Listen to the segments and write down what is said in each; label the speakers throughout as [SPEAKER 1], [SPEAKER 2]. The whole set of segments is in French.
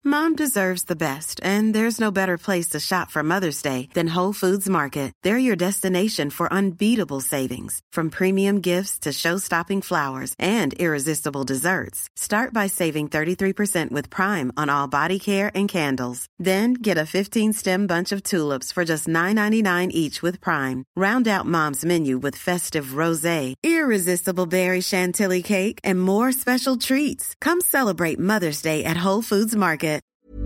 [SPEAKER 1] Mom deserves the best, and there's no better place to shop for Mother's Day than Whole Foods Market. They're your destination for unbeatable savings, from premium gifts to show-stopping flowers and irresistible desserts. Start by saving 33% with Prime on all body care and candles. Then get a 15-stem bunch of tulips for just $9.99 each with Prime. Round out Mom's menu with festive rosé, irresistible berry chantilly cake, and more special treats. Come celebrate Mother's Day at Whole Foods Market.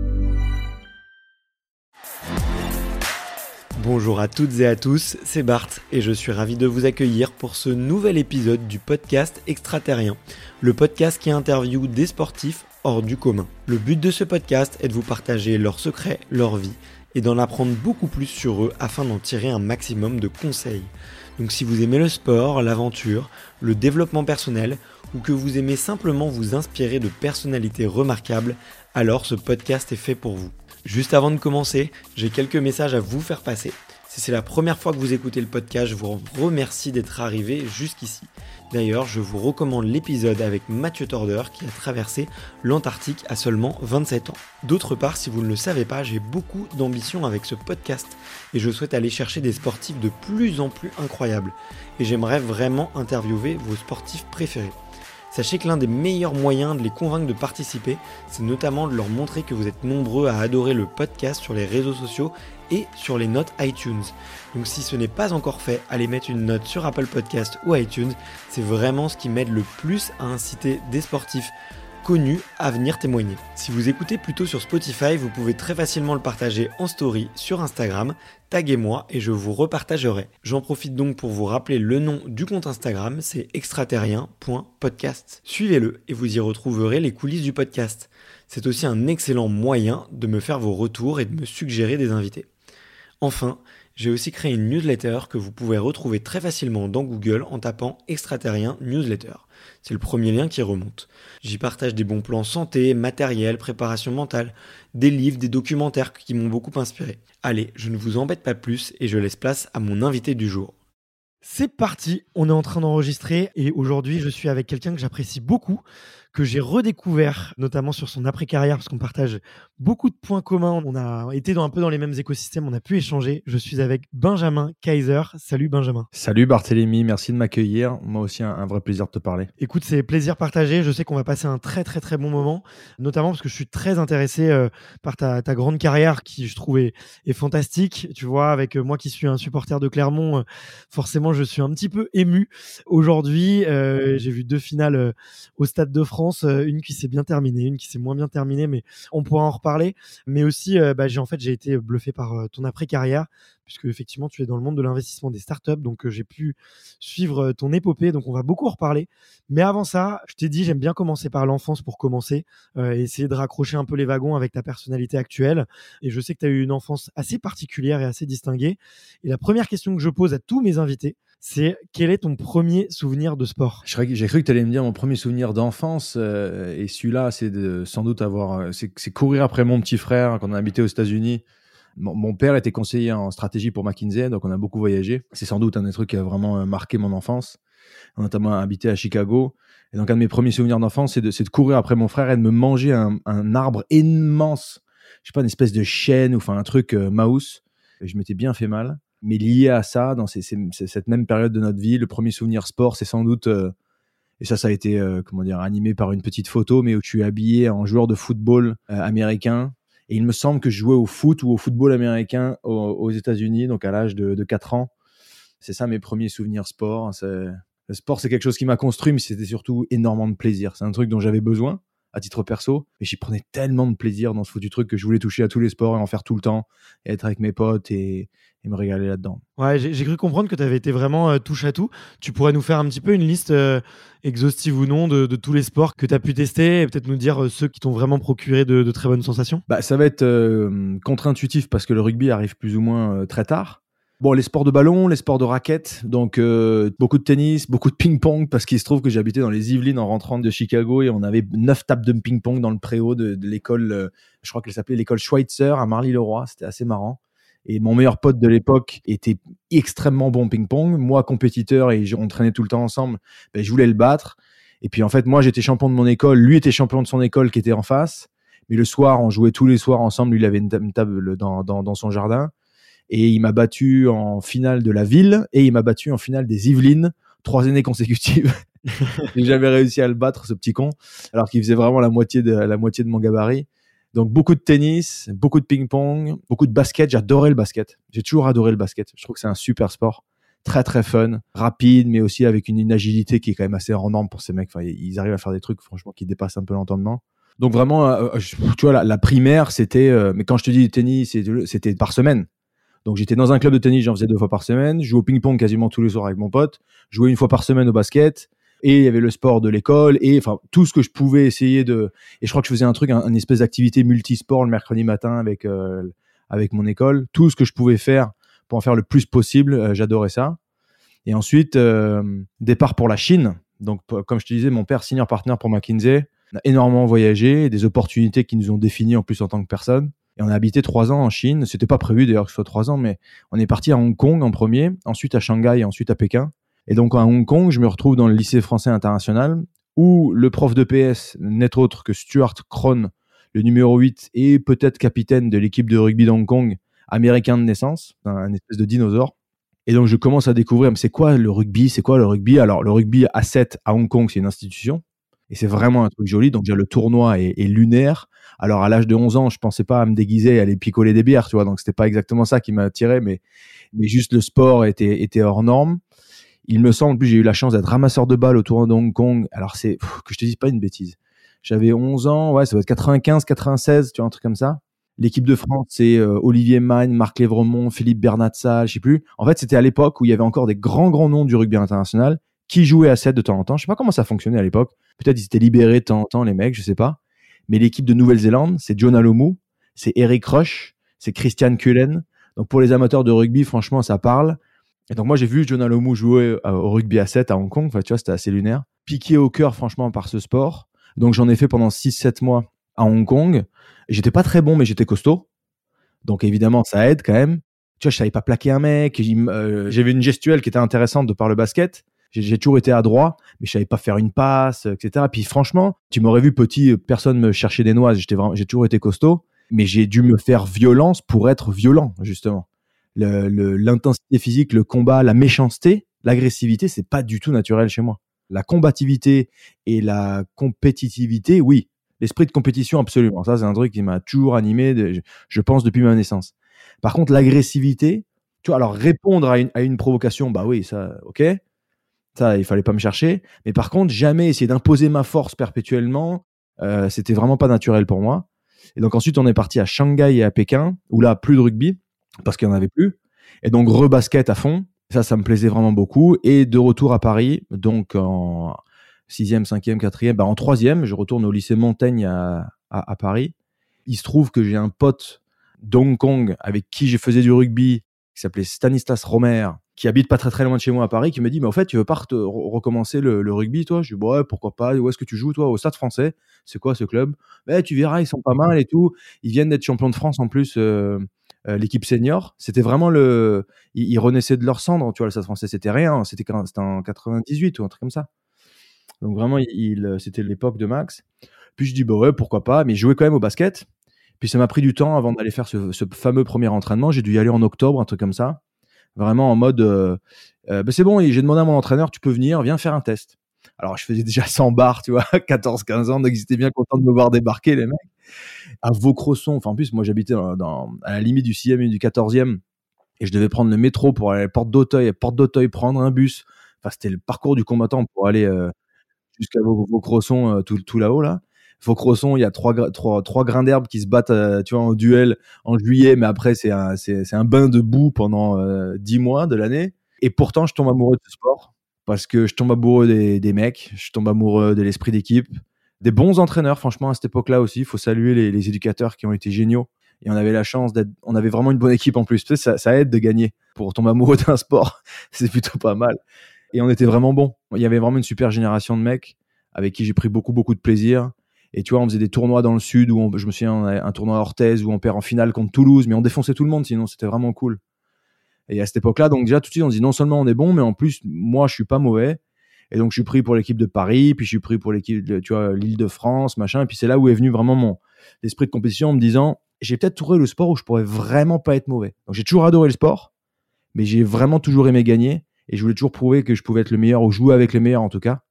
[SPEAKER 2] Bonjour à toutes et à tous, c'est Bart et je suis ravi de vous accueillir pour ce nouvel épisode du podcast Extraterrien, le podcast qui interviewe des sportifs hors du commun. Le but de ce podcast est de vous partager leurs secrets, leur vie et d'en apprendre beaucoup plus sur eux afin d'en tirer un maximum de conseils. Donc si vous aimez le sport, l'aventure, le développement personnel ou que vous aimez simplement vous inspirer de personnalités remarquables, alors ce podcast est fait pour vous. Juste avant de commencer, j'ai quelques messages à vous faire passer. Si c'est la première fois que vous écoutez le podcast, je vous remercie d'être arrivé jusqu'ici. D'ailleurs, je vous recommande l'épisode avec Mathieu Torder qui a traversé l'Antarctique à seulement 27 ans. D'autre part, si vous ne le savez pas, j'ai beaucoup d'ambition avec ce podcast et je souhaite aller chercher des sportifs de plus en plus incroyables. Et j'aimerais vraiment interviewer vos sportifs préférés. Sachez que l'un des meilleurs moyens de les convaincre de participer, c'est notamment de leur montrer que vous êtes nombreux à adorer le podcast sur les réseaux sociaux et sur les notes iTunes. Donc si ce n'est pas encore fait, allez mettre une note sur Apple Podcast ou iTunes, c'est vraiment ce qui m'aide le plus à inciter des sportifs connus à venir témoigner. Si vous écoutez plutôt sur Spotify, vous pouvez très facilement le partager en story sur Instagram, taguez-moi et je vous repartagerai. J'en profite donc pour vous rappeler le nom du compte Instagram, c'est extraterrien.podcast. Suivez-le et vous y retrouverez les coulisses du podcast. C'est aussi un excellent moyen de me faire vos retours et de me suggérer des invités. Enfin, j'ai aussi créé une newsletter que vous pouvez retrouver très facilement dans Google en tapant Extraterrien Newsletter. C'est le premier lien qui remonte. J'y partage des bons plans santé, matériel, préparation mentale, des livres, des documentaires qui m'ont beaucoup inspiré. Allez, je ne vous embête pas plus et je laisse place à mon invité du jour. C'est parti, on est en train d'enregistrer et aujourd'hui je suis avec quelqu'un que j'apprécie beaucoup, que j'ai redécouvert notamment sur son après-carrière parce qu'on partage beaucoup de points communs, on a été un peu dans les mêmes écosystèmes, on a pu échanger. Je suis avec Benjamin Kaiser. Salut Benjamin.
[SPEAKER 3] Salut Barthélémy, merci de m'accueillir. Moi aussi un vrai plaisir de te parler.
[SPEAKER 2] Écoute, c'est plaisir partagé, je sais qu'on va passer un très très très bon moment, notamment parce que je suis très intéressé par ta grande carrière qui je trouve est fantastique. Tu vois, avec moi qui suis un supporter de Clermont, forcément je suis un petit peu ému. Aujourd'hui, j'ai vu 2 finales au Stade de France, une qui s'est bien terminée, une qui s'est moins bien terminée, mais on pourra en reparler. Mais aussi, j'ai été bluffé par ton après-carrière, puisque effectivement tu es dans le monde de l'investissement des startups, donc j'ai pu suivre ton épopée, donc on va beaucoup en reparler. Mais avant ça, je t'ai dit, j'aime bien commencer par l'enfance pour commencer, et essayer de raccrocher un peu les wagons avec ta personnalité actuelle. Et je sais que tu as eu une enfance assez particulière et assez distinguée. Et la première question que je pose à tous mes invités, c'est quel est ton premier souvenir de sport ?
[SPEAKER 3] J'ai cru que tu allais me dire mon premier souvenir d'enfance, et celui-là, c'est sans doute c'est courir après mon petit frère quand on habitait aux États-Unis. Mon père était conseiller en stratégie pour McKinsey, donc on a beaucoup voyagé. C'est sans doute un des trucs qui a vraiment marqué mon enfance. On a notamment habité à Chicago. Et donc un de mes premiers souvenirs d'enfance, c'est de courir après mon frère et de me manger un arbre immense. Je sais pas, une espèce de chêne ou un truc mouse. Et je m'étais bien fait mal. Mais lié à ça, dans cette même période de notre vie, le premier souvenir sport, c'est sans doute, et ça a été animé par une petite photo, mais où je suis habillé en joueur de football américain. Et il me semble que je jouais au foot ou au football américain aux États-Unis, donc à l'âge de 4 ans. C'est ça mes premiers souvenirs sport. Le sport, c'est quelque chose qui m'a construit, mais c'était surtout énormément de plaisir. C'est un truc dont j'avais besoin à titre perso, mais j'y prenais tellement de plaisir dans ce foutu truc que je voulais toucher à tous les sports et en faire tout le temps, et être avec mes potes et me régaler là-dedans.
[SPEAKER 2] Ouais, j'ai cru comprendre que tu avais été vraiment touche à tout. Tu pourrais nous faire un petit peu une liste exhaustive ou non de tous les sports que tu as pu tester et peut-être nous dire ceux qui t'ont vraiment procuré de très bonnes sensations ?
[SPEAKER 3] Ça va être contre-intuitif parce que le rugby arrive plus ou moins très tard. Bon, les sports de ballon, les sports de raquettes, donc beaucoup de tennis, beaucoup de ping-pong, parce qu'il se trouve que j'habitais dans les Yvelines en rentrant de Chicago et on avait 9 tables de ping-pong dans le préau de l'école, je crois qu'elle s'appelait l'école Schweitzer à Marly-le-Roi, c'était assez marrant. Et mon meilleur pote de l'époque était extrêmement bon ping-pong, moi compétiteur et on traînait tout le temps ensemble, je voulais le battre. Et puis en fait, moi j'étais champion de mon école, lui était champion de son école qui était en face. Mais le soir, on jouait tous les soirs ensemble. Lui, il avait une table dans son jardin. Et il m'a battu en finale de la ville et il m'a battu en finale des Yvelines 3 années consécutives. J'ai jamais réussi à le battre, ce petit con, alors qu'il faisait vraiment la moitié de mon gabarit. Donc beaucoup de tennis, beaucoup de ping-pong, beaucoup de basket. J'adorais le basket. J'ai toujours adoré le basket. Je trouve que c'est un super sport. Très très fun, rapide, mais aussi avec une agilité qui est quand même assez hors norme pour ces mecs. Enfin, ils arrivent à faire des trucs franchement qui dépassent un peu l'entendement. Donc vraiment, tu vois, la primaire, c'était... mais quand je te dis tennis, c'était par semaine. Donc j'étais dans un club de tennis, j'en faisais 2 fois par semaine. Je jouais au ping-pong quasiment tous les soirs avec mon pote. Je jouais 1 fois par semaine au basket. Et il y avait le sport de l'école. Et enfin, tout ce que je pouvais essayer de... Et je crois que je faisais une espèce d'activité multisport le mercredi matin avec mon école. Tout ce que je pouvais faire pour en faire le plus possible, j'adorais ça. Et ensuite, départ pour la Chine. Donc, comme je te disais, mon père, senior partner pour McKinsey, on a énormément voyagé, des opportunités qui nous ont définis en plus en tant que personne. Et on a habité 3 ans en Chine. C'était pas prévu d'ailleurs que ce soit 3 ans, mais on est parti à Hong Kong en premier, ensuite à Shanghai et ensuite à Pékin. Et donc à Hong Kong, je me retrouve dans le lycée français international où le prof de PS n'est autre que Stuart Krohn, le numéro 8 et peut-être capitaine de l'équipe de rugby d'Hong Kong, américain de naissance, un espèce de dinosaure. Et donc je commence à découvrir, mais c'est quoi le rugby ? Alors le rugby à 7 à Hong Kong, c'est une institution. Et c'est vraiment un truc joli. Donc, déjà, le tournoi est lunaire. Alors, à l'âge de 11 ans, je pensais pas à me déguiser et aller picoler des bières, tu vois. Donc, c'était pas exactement ça qui m'a attiré, mais juste le sport était hors norme. Il me semble, en plus, j'ai eu la chance d'être ramasseur de balles au tournoi de Hong Kong. Alors, que je te dise pas une bêtise. J'avais 11 ans, ouais, ça doit être 95, 96, tu vois, un truc comme ça. L'équipe de France, c'est Olivier Magne, Marc Lévremont, Philippe Bernat-Salle, je sais plus. En fait, c'était à l'époque où il y avait encore des grands noms du rugby international qui jouaient à 7 de temps en temps. Je sais pas comment ça fonctionnait à l'époque. Peut-être ils étaient libérés de temps en temps, les mecs, je sais pas. Mais l'équipe de Nouvelle-Zélande, c'est John Alomu, c'est Eric Rush, c'est Christian Cullen. Donc pour les amateurs de rugby, franchement, ça parle. Et donc moi, j'ai vu John Alomu jouer au rugby à 7 à Hong Kong. Enfin, tu vois, c'était assez lunaire. Piqué au cœur, franchement, par ce sport. Donc j'en ai fait pendant 6-7 mois à Hong Kong. Et j'étais pas très bon, mais j'étais costaud. Donc évidemment, ça aide quand même. Tu vois, je savais pas plaquer un mec. J'avais une gestuelle qui était intéressante de par le basket. J'ai toujours été adroit, mais je savais pas faire une passe, etc. Puis franchement, tu m'aurais vu petit, personne me cherchait des noises. J'ai toujours été costaud, mais j'ai dû me faire violence pour être violent, justement. L'intensité physique, le combat, la méchanceté, l'agressivité, c'est pas du tout naturel chez moi. La combativité et la compétitivité, oui. L'esprit de compétition, absolument. Ça, c'est un truc qui m'a toujours animé, je pense, depuis ma naissance. Par contre, l'agressivité, tu vois, alors répondre à une provocation, bah oui, ça, ok. Ça, il fallait pas me chercher. Mais par contre, jamais essayer d'imposer ma force perpétuellement, c'était vraiment pas naturel pour moi. Et donc ensuite, on est parti à Shanghai et à Pékin, où là, plus de rugby, parce qu'il y en avait plus. Et donc, rebasket à fond. Ça me plaisait vraiment beaucoup. Et de retour à Paris, donc en 6e, 5e, 4e, en 3e, je retourne au lycée Montaigne à Paris. Il se trouve que j'ai un pote d'Hong Kong avec qui je faisais du rugby, qui s'appelait Stanislas Romer, qui habite pas très très loin de chez moi à Paris, qui me dit, mais en fait, tu veux pas recommencer le rugby, toi? Je dis, ouais, pourquoi pas? Où est-ce que tu joues, toi? Au Stade Français. C'est quoi ce club? Tu verras, ils sont pas mal et tout. Ils viennent d'être champions de France en plus, l'équipe senior. C'était vraiment ils renaissaient de leur cendre, tu vois, le Stade Français, c'était rien. C'était en 98 ou un truc comme ça. Donc vraiment, c'était l'époque de Max. Puis je dis, bah ouais, pourquoi pas? Mais je jouais quand même au basket. Puis ça m'a pris du temps avant d'aller faire ce fameux premier entraînement. J'ai dû y aller en octobre, un truc comme ça. Vraiment en mode, c'est bon, j'ai demandé à mon entraîneur, tu peux venir, viens faire un test. Alors, je faisais déjà 100 bars, tu vois, 14, 15 ans, donc ils étaient bien contents de me voir débarquer, les mecs. À Vaucresson, enfin, en plus, moi, j'habitais à la limite du 6e et du 14e, et je devais prendre le métro pour aller à la Porte d'Auteuil, prendre un bus. Enfin, c'était le parcours du combattant pour aller jusqu'à Vaucresson, tout là-haut, là. Vaucresson, il y a trois grains d'herbe qui se battent, tu vois, en duel en juillet, mais après, c'est un bain de boue pendant 10 mois de l'année. Et pourtant, je tombe amoureux de ce sport parce que je tombe amoureux des mecs, je tombe amoureux de l'esprit d'équipe, des bons entraîneurs, franchement, à cette époque-là aussi. Il faut saluer les éducateurs qui ont été géniaux. Et on avait la chance on avait vraiment une bonne équipe en plus. Tu sais, ça aide de gagner pour tomber amoureux d'un sport. C'est plutôt pas mal. Et on était vraiment bons. Il y avait vraiment une super génération de mecs avec qui j'ai pris beaucoup, beaucoup de plaisir. Et tu vois, on faisait des tournois dans le sud où je me souviens, on avait un tournoi à Orthez où on perd en finale contre Toulouse, mais on défonçait tout le monde, sinon c'était vraiment cool. Et à cette époque-là, donc déjà tout de suite, on se dit non seulement on est bon, mais en plus, moi, je suis pas mauvais. Et donc, je suis pris pour l'équipe de Paris, puis je suis pris pour l'équipe de, tu vois, l'Île-de-France, machin. Et puis c'est là où est venu vraiment d'esprit de compétition en me disant, j'ai peut-être trouvé le sport où je pourrais vraiment pas être mauvais. Donc j'ai toujours adoré le sport, mais j'ai vraiment toujours aimé gagner et je voulais toujours prouver que je pouvais être le meilleur ou jouer avec les meilleurs en tout cas.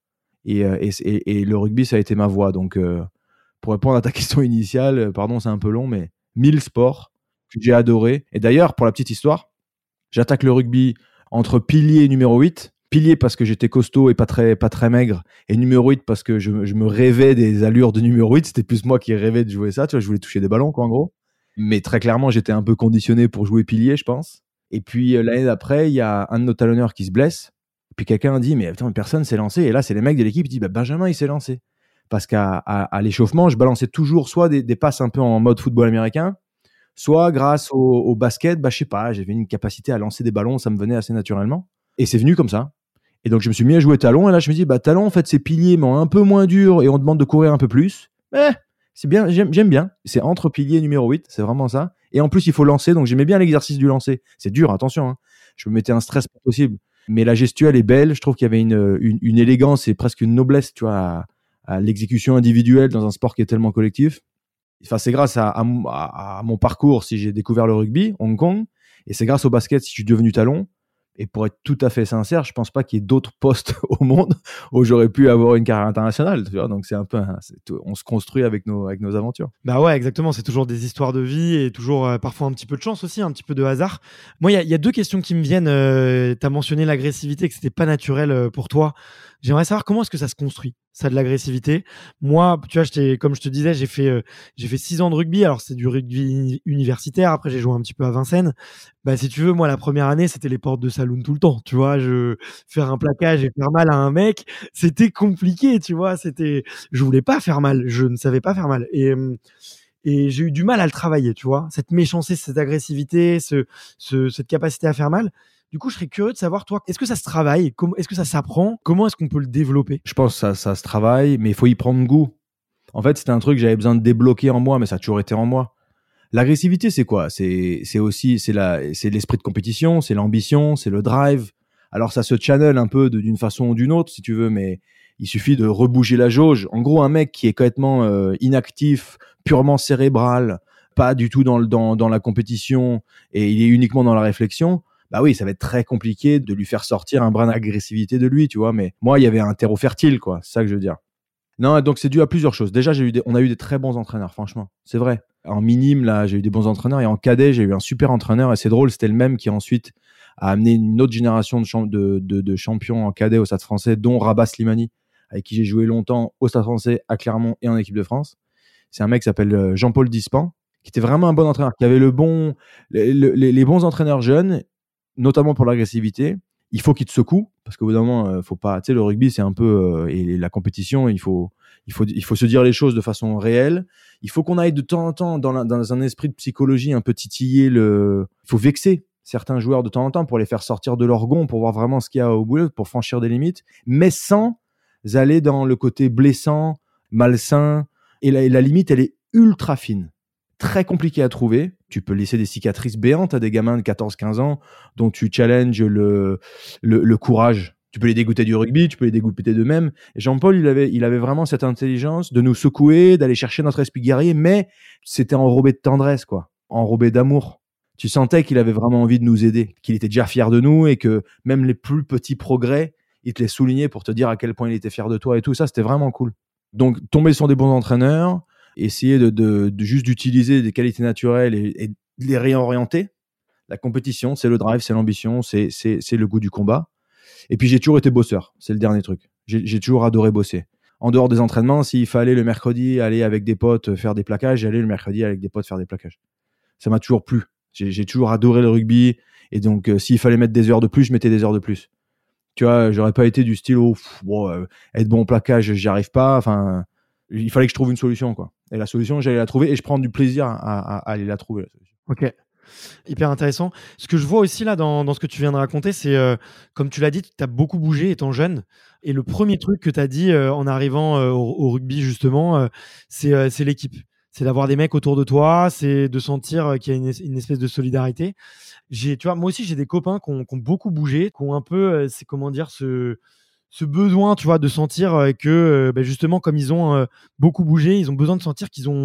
[SPEAKER 3] Et le rugby, ça a été ma voie. Donc, pour répondre à ta question initiale, pardon, c'est un peu long, mais 1000 sports que j'ai adoré. Et d'ailleurs, pour la petite histoire, j'attaque le rugby entre pilier et numéro 8. Pilier parce que j'étais costaud et pas très maigre. Et numéro 8 parce que je me rêvais des allures de numéro 8. C'était plus moi qui rêvais de jouer ça. Tu vois, je voulais toucher des ballons, quoi, en gros. Mais très clairement, j'étais un peu conditionné pour jouer pilier, je pense. Et puis, l'année d'après, il y a un de nos talonneurs qui se blesse. Puis quelqu'un dit, mais putain, personne s'est lancé. Et là, c'est les mecs de l'équipe qui disent, bah, Benjamin, il s'est lancé. Parce qu'à l'échauffement, je balançais toujours soit des passes un peu en mode football américain, soit grâce au basket, je sais pas, j'avais une capacité à lancer des ballons, ça me venait assez naturellement. Et c'est venu comme ça. Et donc, je me suis mis à jouer talon. Et là, je me dis, talon, en fait, c'est pilier, mais un peu moins dur. Et on demande de courir un peu plus. C'est bien, j'aime bien. C'est entre pilier et numéro 8, c'est vraiment ça. Et en plus, il faut lancer. Donc, j'aimais bien l'exercice du lancer. C'est dur, attention, hein. Je me mettais un stress pas possible. Mais la gestuelle est belle. Je trouve qu'il y avait une élégance et presque une noblesse, tu vois, à l'exécution individuelle dans un sport qui est tellement collectif. Enfin, c'est grâce à mon parcours si j'ai découvert le rugby, Hong Kong, et c'est grâce au basket si je suis devenu talon. Et pour être tout à fait sincère, je pense pas qu'il y ait d'autres postes au monde où j'aurais pu avoir une carrière internationale. Tu vois, donc c'est un peu, on se construit avec nos aventures.
[SPEAKER 2] Bah ouais, exactement. C'est toujours des histoires de vie et toujours parfois un petit peu de chance aussi, un petit peu de hasard. Moi, il y a deux questions qui me viennent. Tu as mentionné l'agressivité, que c'était pas naturel pour toi. J'aimerais savoir comment est-ce que ça se construit, ça, de l'agressivité. Moi, tu vois, comme je te disais, j'ai fait 6 ans de rugby. Alors, c'est du rugby universitaire. Après, j'ai joué un petit peu à Vincennes. Bah, si tu veux, moi, la première année, c'était les portes de saloon tout le temps. Tu vois, faire un plaquage et faire mal à un mec, c'était compliqué, tu vois. Je voulais pas faire mal. Je ne savais pas faire mal. Et j'ai eu du mal à le travailler, tu vois. Cette méchanceté, cette agressivité, cette capacité à faire mal. Du coup, je serais curieux de savoir, toi, est-ce que ça se travaille? Est-ce que ça s'apprend? Comment est-ce qu'on peut le développer?
[SPEAKER 3] Je pense que ça se travaille, mais il faut y prendre goût. En fait, c'était un truc que j'avais besoin de débloquer en moi, mais ça a toujours été en moi. L'agressivité, c'est quoi? C'est l'esprit de compétition, c'est l'ambition, c'est le drive. Alors, ça se channel un peu d'une façon ou d'une autre, si tu veux, mais il suffit de rebouger la jauge. En gros, un mec qui est complètement inactif, purement cérébral, pas du tout dans la compétition, et il est uniquement dans la réflexion, bah oui, ça va être très compliqué de lui faire sortir un brin d'agressivité de lui, tu vois. Mais moi, il y avait un terreau fertile, quoi. C'est ça que je veux dire. Non, donc c'est dû à plusieurs choses. Déjà, on a eu des très bons entraîneurs, franchement. C'est vrai. En minime, là, j'ai eu des bons entraîneurs. Et en cadet, j'ai eu un super entraîneur. Et c'est drôle, c'était le même qui ensuite a amené une autre génération de champions en cadet au Stade français, dont Rabat Slimani, avec qui j'ai joué longtemps au Stade français, à Clermont et en équipe de France. C'est un mec qui s'appelle Jean-Paul Dispan, qui était vraiment un bon entraîneur, qui avait les bons entraîneurs jeunes, notamment pour l'agressivité. Il faut qu'il te secoue, parce qu'au bout d'un moment, faut pas, tu sais, le rugby, c'est un peu, et la compétition, il faut se dire les choses de façon réelle. Il faut qu'on aille de temps en temps dans un esprit de psychologie un peu titiller il faut vexer certains joueurs de temps en temps pour les faire sortir de leur gond, pour voir vraiment ce qu'il y a au bout, pour franchir des limites, mais sans aller dans le côté blessant, malsain. Et la limite, elle est ultra fine. Très compliqué à trouver. Tu peux laisser des cicatrices béantes à des gamins de 14-15 ans dont tu challenges le courage. Tu peux les dégoûter du rugby, tu peux les dégoûter d'eux-mêmes. Et Jean-Paul, il avait vraiment cette intelligence de nous secouer, d'aller chercher notre esprit guerrier, mais c'était enrobé de tendresse, quoi. Enrobé d'amour. Tu sentais qu'il avait vraiment envie de nous aider, qu'il était déjà fier de nous et que même les plus petits progrès, il te les soulignait pour te dire à quel point il était fier de toi et tout ça, c'était vraiment cool. Donc, tomber sur des bons entraîneurs, essayer de juste d'utiliser des qualités naturelles et de les réorienter. La compétition, c'est le drive, c'est l'ambition, c'est le goût du combat. Et puis, j'ai toujours été bosseur. C'est le dernier truc. J'ai toujours adoré bosser. En dehors des entraînements, s'il fallait le mercredi aller avec des potes faire des plaquages, j'allais le mercredi avec des potes faire des plaquages. Ça m'a toujours plu. J'ai toujours adoré le rugby. Et donc, s'il fallait mettre des heures de plus, je mettais des heures de plus. Tu vois, j'aurais pas été du style, être bon au plaquage, j'y arrive pas. Enfin, il fallait que je trouve une solution, quoi. Et la solution, j'allais la trouver et je prends du plaisir à aller la trouver, la solution.
[SPEAKER 2] Ok. Hyper intéressant. Ce que je vois aussi là dans ce que tu viens de raconter, c'est comme tu l'as dit, tu as beaucoup bougé étant jeune. Et le premier truc que tu as dit en arrivant au rugby, justement, c'est l'équipe. C'est d'avoir des mecs autour de toi, c'est de sentir qu'il y a une espèce de solidarité. Tu vois, moi aussi, j'ai des copains qui ont beaucoup bougé, qui ont un peu, c'est comment dire, ce besoin, tu vois, de sentir que justement, comme ils ont beaucoup bougé, ils ont besoin de sentir qu'ils ont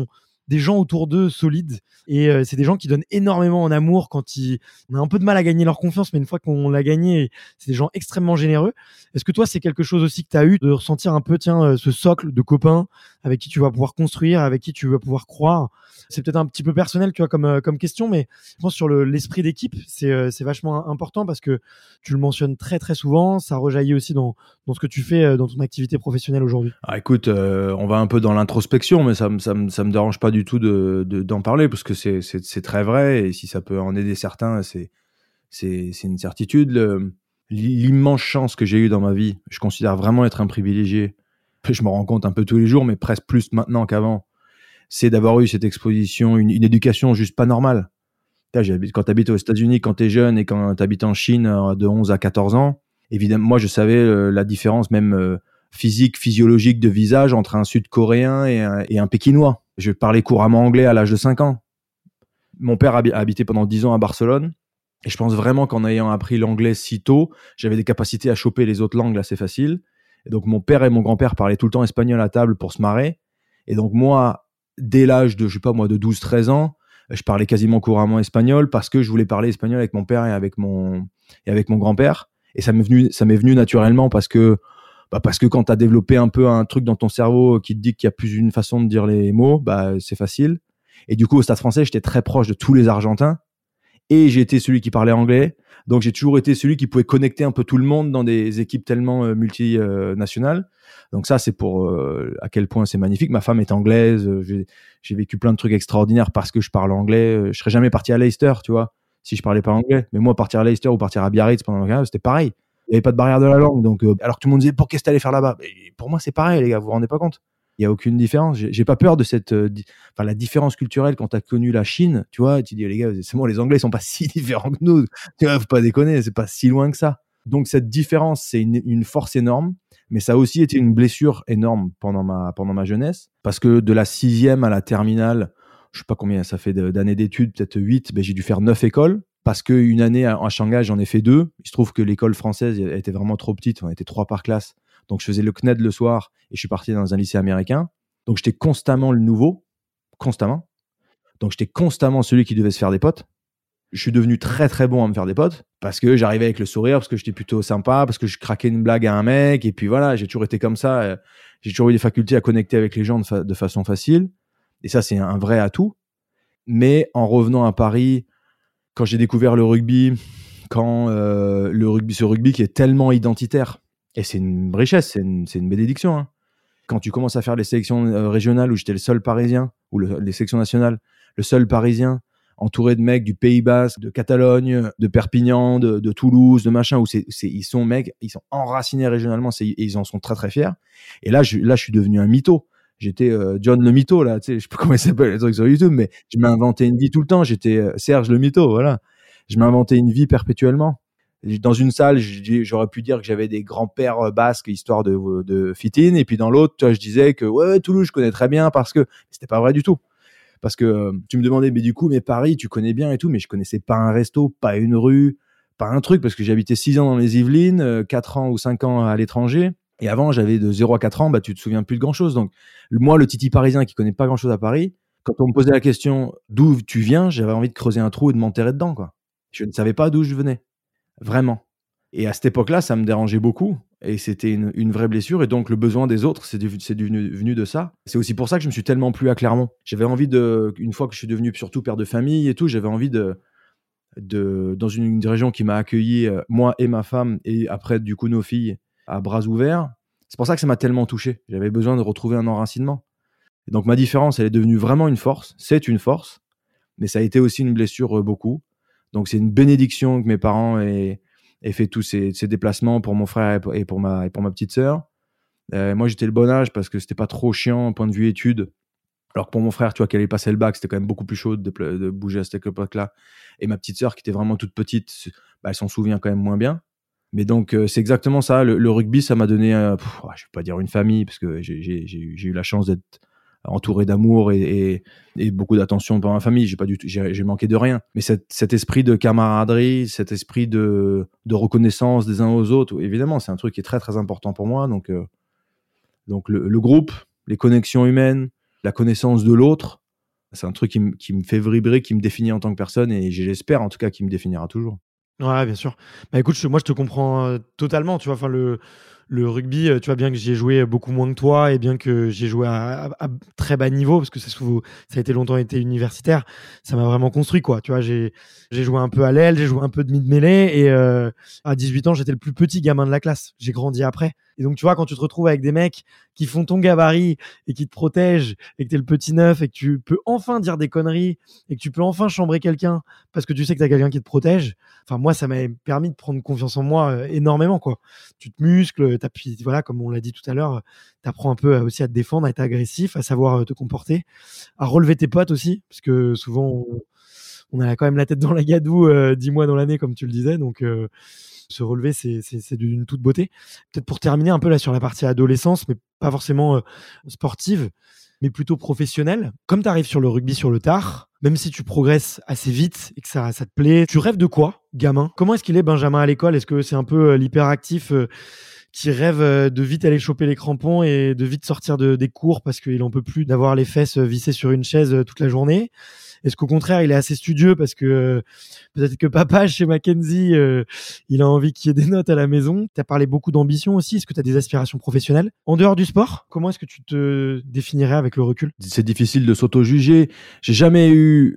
[SPEAKER 2] des gens autour d'eux solides. Et c'est des gens qui donnent énormément en amour on a un peu de mal à gagner leur confiance, mais une fois qu'on l'a gagné, c'est des gens extrêmement généreux. Est-ce que toi, c'est quelque chose aussi que tu as eu de ressentir un peu, ce socle de copains avec qui tu vas pouvoir construire, avec qui tu vas pouvoir croire? C'est peut-être un petit peu personnel, tu vois, comme question, mais je pense sur l'esprit d'équipe, c'est vachement important parce que tu le mentionnes très très souvent. Ça rejaillit aussi dans ce que tu fais dans ton activité professionnelle aujourd'hui.
[SPEAKER 3] Ah, écoute, on va un peu dans l'introspection, mais ça me dérange pas du tout d'en parler parce que c'est très vrai, et si ça peut en aider certains, c'est une certitude. L'immense chance que j'ai eue dans ma vie, je considère vraiment être un privilégié. Je me rends compte un peu tous les jours, mais presque plus maintenant qu'avant. C'est d'avoir eu cette exposition, une éducation juste pas normale. Quand tu habites aux États-Unis, quand tu es jeune, et quand tu habites en Chine de 11 à 14 ans, évidemment, moi, je savais la différence même physique, physiologique de visage entre un Sud-Coréen et un Pékinois. Je parlais couramment anglais à l'âge de 5 ans. Mon père a habité pendant 10 ans à Barcelone, et je pense vraiment qu'en ayant appris l'anglais si tôt, j'avais des capacités à choper les autres langues assez faciles. Et donc, mon père et mon grand-père parlaient tout le temps espagnol à table pour se marrer. Et donc, moi, dès l'âge de, je sais pas moi, de 12-13 ans, je parlais quasiment couramment espagnol parce que je voulais parler espagnol avec mon père et avec mon grand-père. Et ça m'est venu naturellement parce que quand tu as développé un peu un truc dans ton cerveau qui te dit qu'il y a plus d'une façon de dire les mots, c'est facile. Et du coup, au Stade Français, j'étais très proche de tous les Argentins, et j'ai été celui qui parlait anglais. Donc, j'ai toujours été celui qui pouvait connecter un peu tout le monde dans des équipes tellement multinationales. Donc ça, c'est pour à quel point c'est magnifique. Ma femme est anglaise. J'ai vécu plein de trucs extraordinaires parce que je parle anglais. Je serais jamais parti à Leicester, tu vois, si je parlais pas anglais. Mais moi, partir à Leicester ou partir à Biarritz pendant le c'était pareil. Il n'y avait pas de barrière de la langue. Donc, alors que tout le monde disait, qu'est-ce que t'allais faire là-bas? Et pour moi, c'est pareil, les gars. Vous vous rendez pas compte? Il y a aucune différence. J'ai pas peur de la différence culturelle quand t'as connu la Chine. Tu vois, tu dis, les gars, c'est bon, les Anglais, ils sont pas si différents que nous. Tu vois, faut pas déconner. C'est pas si loin que ça. Donc, cette différence, c'est une force énorme. Mais ça a aussi été une blessure énorme pendant ma jeunesse, parce que de la 6e à la terminale, je sais pas combien ça fait d'années d'études, peut-être 8, j'ai dû faire 9 écoles, parce qu'une année à Shanghai, j'en ai fait 2. Il se trouve que l'école française était vraiment trop petite, on était 3 par classe. Donc je faisais le CNED le soir et je suis parti dans un lycée américain. Donc j'étais constamment le nouveau, constamment. Donc j'étais constamment celui qui devait se faire des potes. Je suis devenu très très bon à me faire des potes parce que j'arrivais avec le sourire, parce que j'étais plutôt sympa, parce que je craquais une blague à un mec, et puis voilà, j'ai toujours été comme ça. J'ai toujours eu des facultés à connecter avec les gens de façon facile, et ça, c'est un vrai atout. Mais en revenant à Paris, quand j'ai découvert le rugby, ce rugby qui est tellement identitaire, et c'est une richesse, c'est une bénédiction, hein. Quand tu commences à faire les sélections régionales où j'étais le seul Parisien, ou les sélections nationales, le seul Parisien, entouré de mecs du Pays Basque, de Catalogne, de Perpignan, de Toulouse, de machin, où ils sont enracinés régionalement, et ils en sont très très fiers. Et là, je suis devenu un mytho. J'étais John le mytho, là, tu sais, je sais pas comment il s'appelle les trucs sur YouTube, mais je m'inventais une vie tout le temps. J'étais Serge le mytho, voilà. Je m'inventais une vie perpétuellement. Dans une salle, j'aurais pu dire que j'avais des grands-pères basques, histoire de fit in, et puis dans l'autre, tu vois, je disais que ouais, Toulouse, je connais très bien, parce que c'était pas vrai du tout. Parce que tu me demandais, mais du coup, Paris, tu connais bien et tout, mais je connaissais pas un resto, pas une rue, pas un truc, parce que j'ai habité 6 ans dans les Yvelines, 4 ans ou 5 ans à l'étranger. Et avant, j'avais de 0 à 4 ans, tu te souviens plus de grand chose. Donc, moi, le titi parisien qui connaît pas grand chose à Paris, quand on me posait la question d'où tu viens, j'avais envie de creuser un trou et de m'enterrer dedans, quoi. Je ne savais pas d'où je venais. Vraiment. Et à cette époque-là, ça me dérangeait beaucoup. Et c'était une vraie blessure. Et donc, le besoin des autres, c'est venu de ça. C'est aussi pour ça que je me suis tellement plu à Clermont. J'avais envie une fois que je suis devenu surtout père de famille et tout, j'avais envie dans une région qui m'a accueilli, moi et ma femme, et après, du coup, nos filles, à bras ouverts. C'est pour ça que ça m'a tellement touché. J'avais besoin de retrouver un enracinement. Et donc, ma différence, elle est devenue vraiment une force. C'est une force. Mais ça a été aussi une blessure, beaucoup. Donc, c'est une bénédiction que mes parents aient fait tous ces déplacements pour mon frère et pour ma petite sœur. Moi, j'étais le bon âge parce que c'était pas trop chiant, point de vue études. Alors que pour mon frère, tu vois, qui allait passer le bac, c'était quand même beaucoup plus chaud de bouger à cette époque-là. Et ma petite sœur, qui était vraiment toute petite, elle s'en souvient quand même moins bien. Mais donc, c'est exactement ça. Le rugby, ça m'a donné, je vais pas dire une famille, parce que j'ai eu la chance d'être entouré d'amour et beaucoup d'attention par ma famille. J'ai manqué de rien. Mais cet esprit de camaraderie, cet esprit de reconnaissance des uns aux autres, évidemment, c'est un truc qui est très, très important pour moi. Donc le groupe, les connexions humaines, la connaissance de l'autre, C'est un truc qui me fait vibrer, qui me définit en tant que personne et j'espère en tout cas qu'il me définira toujours.
[SPEAKER 2] Ouais, bien sûr. Bah écoute, moi je te comprends totalement. Tu vois, enfin le rugby, tu vois bien que j'y ai joué beaucoup moins que toi et bien que j'ai joué à très bas niveau parce que ça a été longtemps été universitaire. Ça m'a vraiment construit quoi. Tu vois, j'ai joué un peu à l'aile, j'ai joué un peu de mid-mêlée et à 18 ans, j'étais le plus petit gamin de la classe. J'ai grandi après. Et donc, tu vois, quand tu te retrouves avec des mecs qui font ton gabarit et qui te protègent et que t'es le petit neuf et que tu peux enfin dire des conneries et que tu peux enfin chambrer quelqu'un parce que tu sais que t'as quelqu'un qui te protège. Enfin, moi, ça m'a permis de prendre confiance en moi énormément, quoi. Tu te muscles, puis voilà, comme on l'a dit tout à l'heure, t'apprends un peu aussi à te défendre, à être agressif, à savoir te comporter, à relever tes potes aussi, parce que souvent, on a quand même la tête dans la gadoue 10 mois dans l'année, comme tu le disais, donc se relever, c'est d'une toute beauté. Peut-être pour terminer un peu là sur la partie adolescence, mais pas forcément sportive, mais plutôt professionnelle. Comme tu arrives sur le rugby sur le tard, même si tu progresses assez vite et que ça te plaît, tu rêves de quoi, gamin? Comment est-ce qu'il est Benjamin à l'école? Est-ce que c'est un peu l'hyperactif qui rêve de vite aller choper les crampons et de vite sortir des cours parce qu'il en peut plus d'avoir les fesses vissées sur une chaise toute la journée? Est-ce qu'au contraire, il est assez studieux parce que peut-être que papa, chez Mackenzie, il a envie qu'il y ait des notes à la maison? Tu as parlé beaucoup d'ambition aussi. Est-ce que tu as des aspirations professionnelles? En dehors du sport, comment est-ce que tu te définirais avec le recul?
[SPEAKER 3] C'est difficile de s'auto-juger. J'ai jamais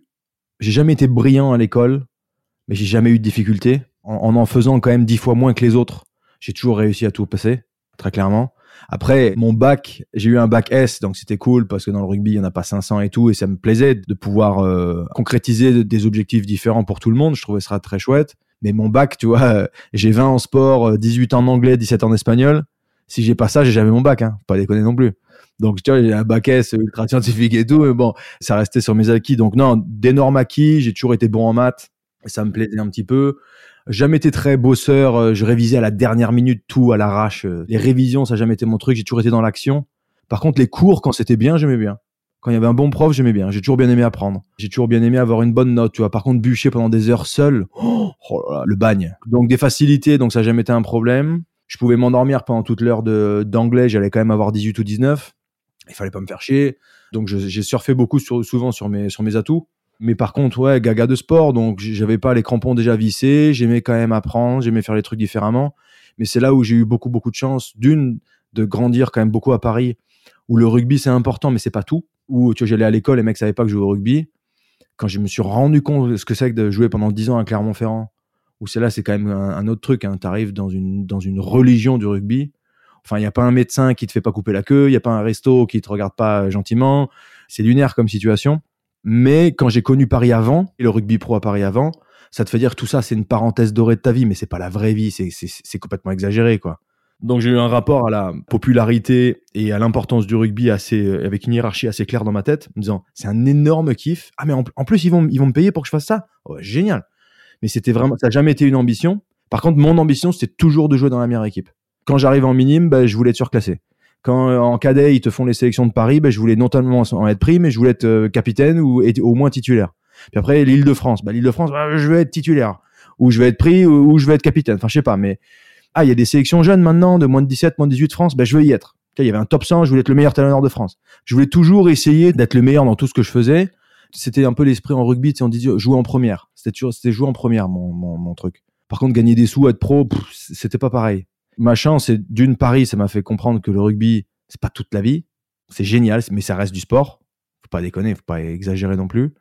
[SPEAKER 3] été brillant à l'école, mais j'ai jamais eu de difficultés. En faisant quand même 10 fois moins que les autres, j'ai toujours réussi à tout passer, très clairement. Après, mon bac, j'ai eu un bac S, donc c'était cool parce que dans le rugby, il n'y en a pas 500 et tout, et ça me plaisait de pouvoir concrétiser des objectifs différents pour tout le monde. Je trouvais ça très chouette. Mais mon bac, tu vois, j'ai 20 en sport, 18 en anglais, 17 en espagnol. Si j'ai pas ça, j'ai jamais mon bac, hein. Faut pas déconner non plus. Donc, tu vois, j'ai un bac S ultra scientifique et tout, mais bon, ça restait sur mes acquis. Donc, non, d'énormes acquis, j'ai toujours été bon en maths, et ça me plaisait un petit peu. Jamais été très bosseur, je révisais à la dernière minute tout à l'arrache. Les révisions, ça n'a jamais été mon truc, j'ai toujours été dans l'action. Par contre, les cours, quand c'était bien, j'aimais bien. Quand il y avait un bon prof, j'aimais bien. J'ai toujours bien aimé apprendre. J'ai toujours bien aimé avoir une bonne note, tu vois. Par contre, bûcher pendant des heures seul, oh là là, le bagne. Donc des facilités, donc ça n'a jamais été un problème. Je pouvais m'endormir pendant toute l'heure d'anglais, j'allais quand même avoir 18 ou 19. Il fallait pas me faire chier. Donc j'ai surfé beaucoup souvent sur mes atouts. Mais par contre, ouais, gaga de sport, donc j'avais pas les crampons déjà vissés, j'aimais quand même apprendre, j'aimais faire les trucs différemment. Mais c'est là où j'ai eu beaucoup de chance, de grandir quand même beaucoup à Paris, où le rugby c'est important, mais c'est pas tout. Où tu vois, j'allais à l'école, les mecs savaient pas que je jouais au rugby. Quand je me suis rendu compte de ce que c'est que de jouer pendant 10 ans à Clermont-Ferrand, où c'est quand même un autre truc, hein. T'arrives dans une religion du rugby. Enfin, il y a pas un médecin qui te fait pas couper la queue, il y a pas un resto qui te regarde pas gentiment. C'est lunaire comme situation. Mais quand j'ai connu Paris avant, et le rugby pro à Paris avant, ça te fait dire que tout ça, c'est une parenthèse dorée de ta vie, mais c'est pas la vraie vie, c'est complètement exagéré, quoi. Donc j'ai eu un rapport à la popularité et à l'importance du rugby avec une hiérarchie assez claire dans ma tête, en me disant, c'est un énorme kiff. Ah, mais en plus, ils vont me payer pour que je fasse ça. Ouais, génial. Mais ça n'a jamais été une ambition. Par contre, mon ambition, c'était toujours de jouer dans la meilleure équipe. Quand j'arrive en minime, je voulais être surclassé. Quand en cadet, ils te font les sélections de Paris, je voulais non seulement en être pris, mais je voulais être capitaine ou au moins titulaire. Puis après, l'Île-de-France. L'Île-de-France, je vais être titulaire. Ou je vais être pris, ou je vais être capitaine. Enfin, je sais pas, mais... Ah, il y a des sélections jeunes maintenant, de moins de 17, moins de 18 France, je veux y être. Il y avait un top 100, je voulais être le meilleur talonneur de France. Je voulais toujours essayer d'être le meilleur dans tout ce que je faisais. C'était un peu l'esprit en rugby, on disait jouer en première. C'était jouer en première, mon truc. Par contre, gagner des sous, être pro, c'était pas pareil. Ma chance, c'est Paris, ça m'a fait comprendre que le rugby, c'est pas toute la vie. C'est génial, mais ça reste du sport. Faut pas déconner, faut pas exagérer non plus.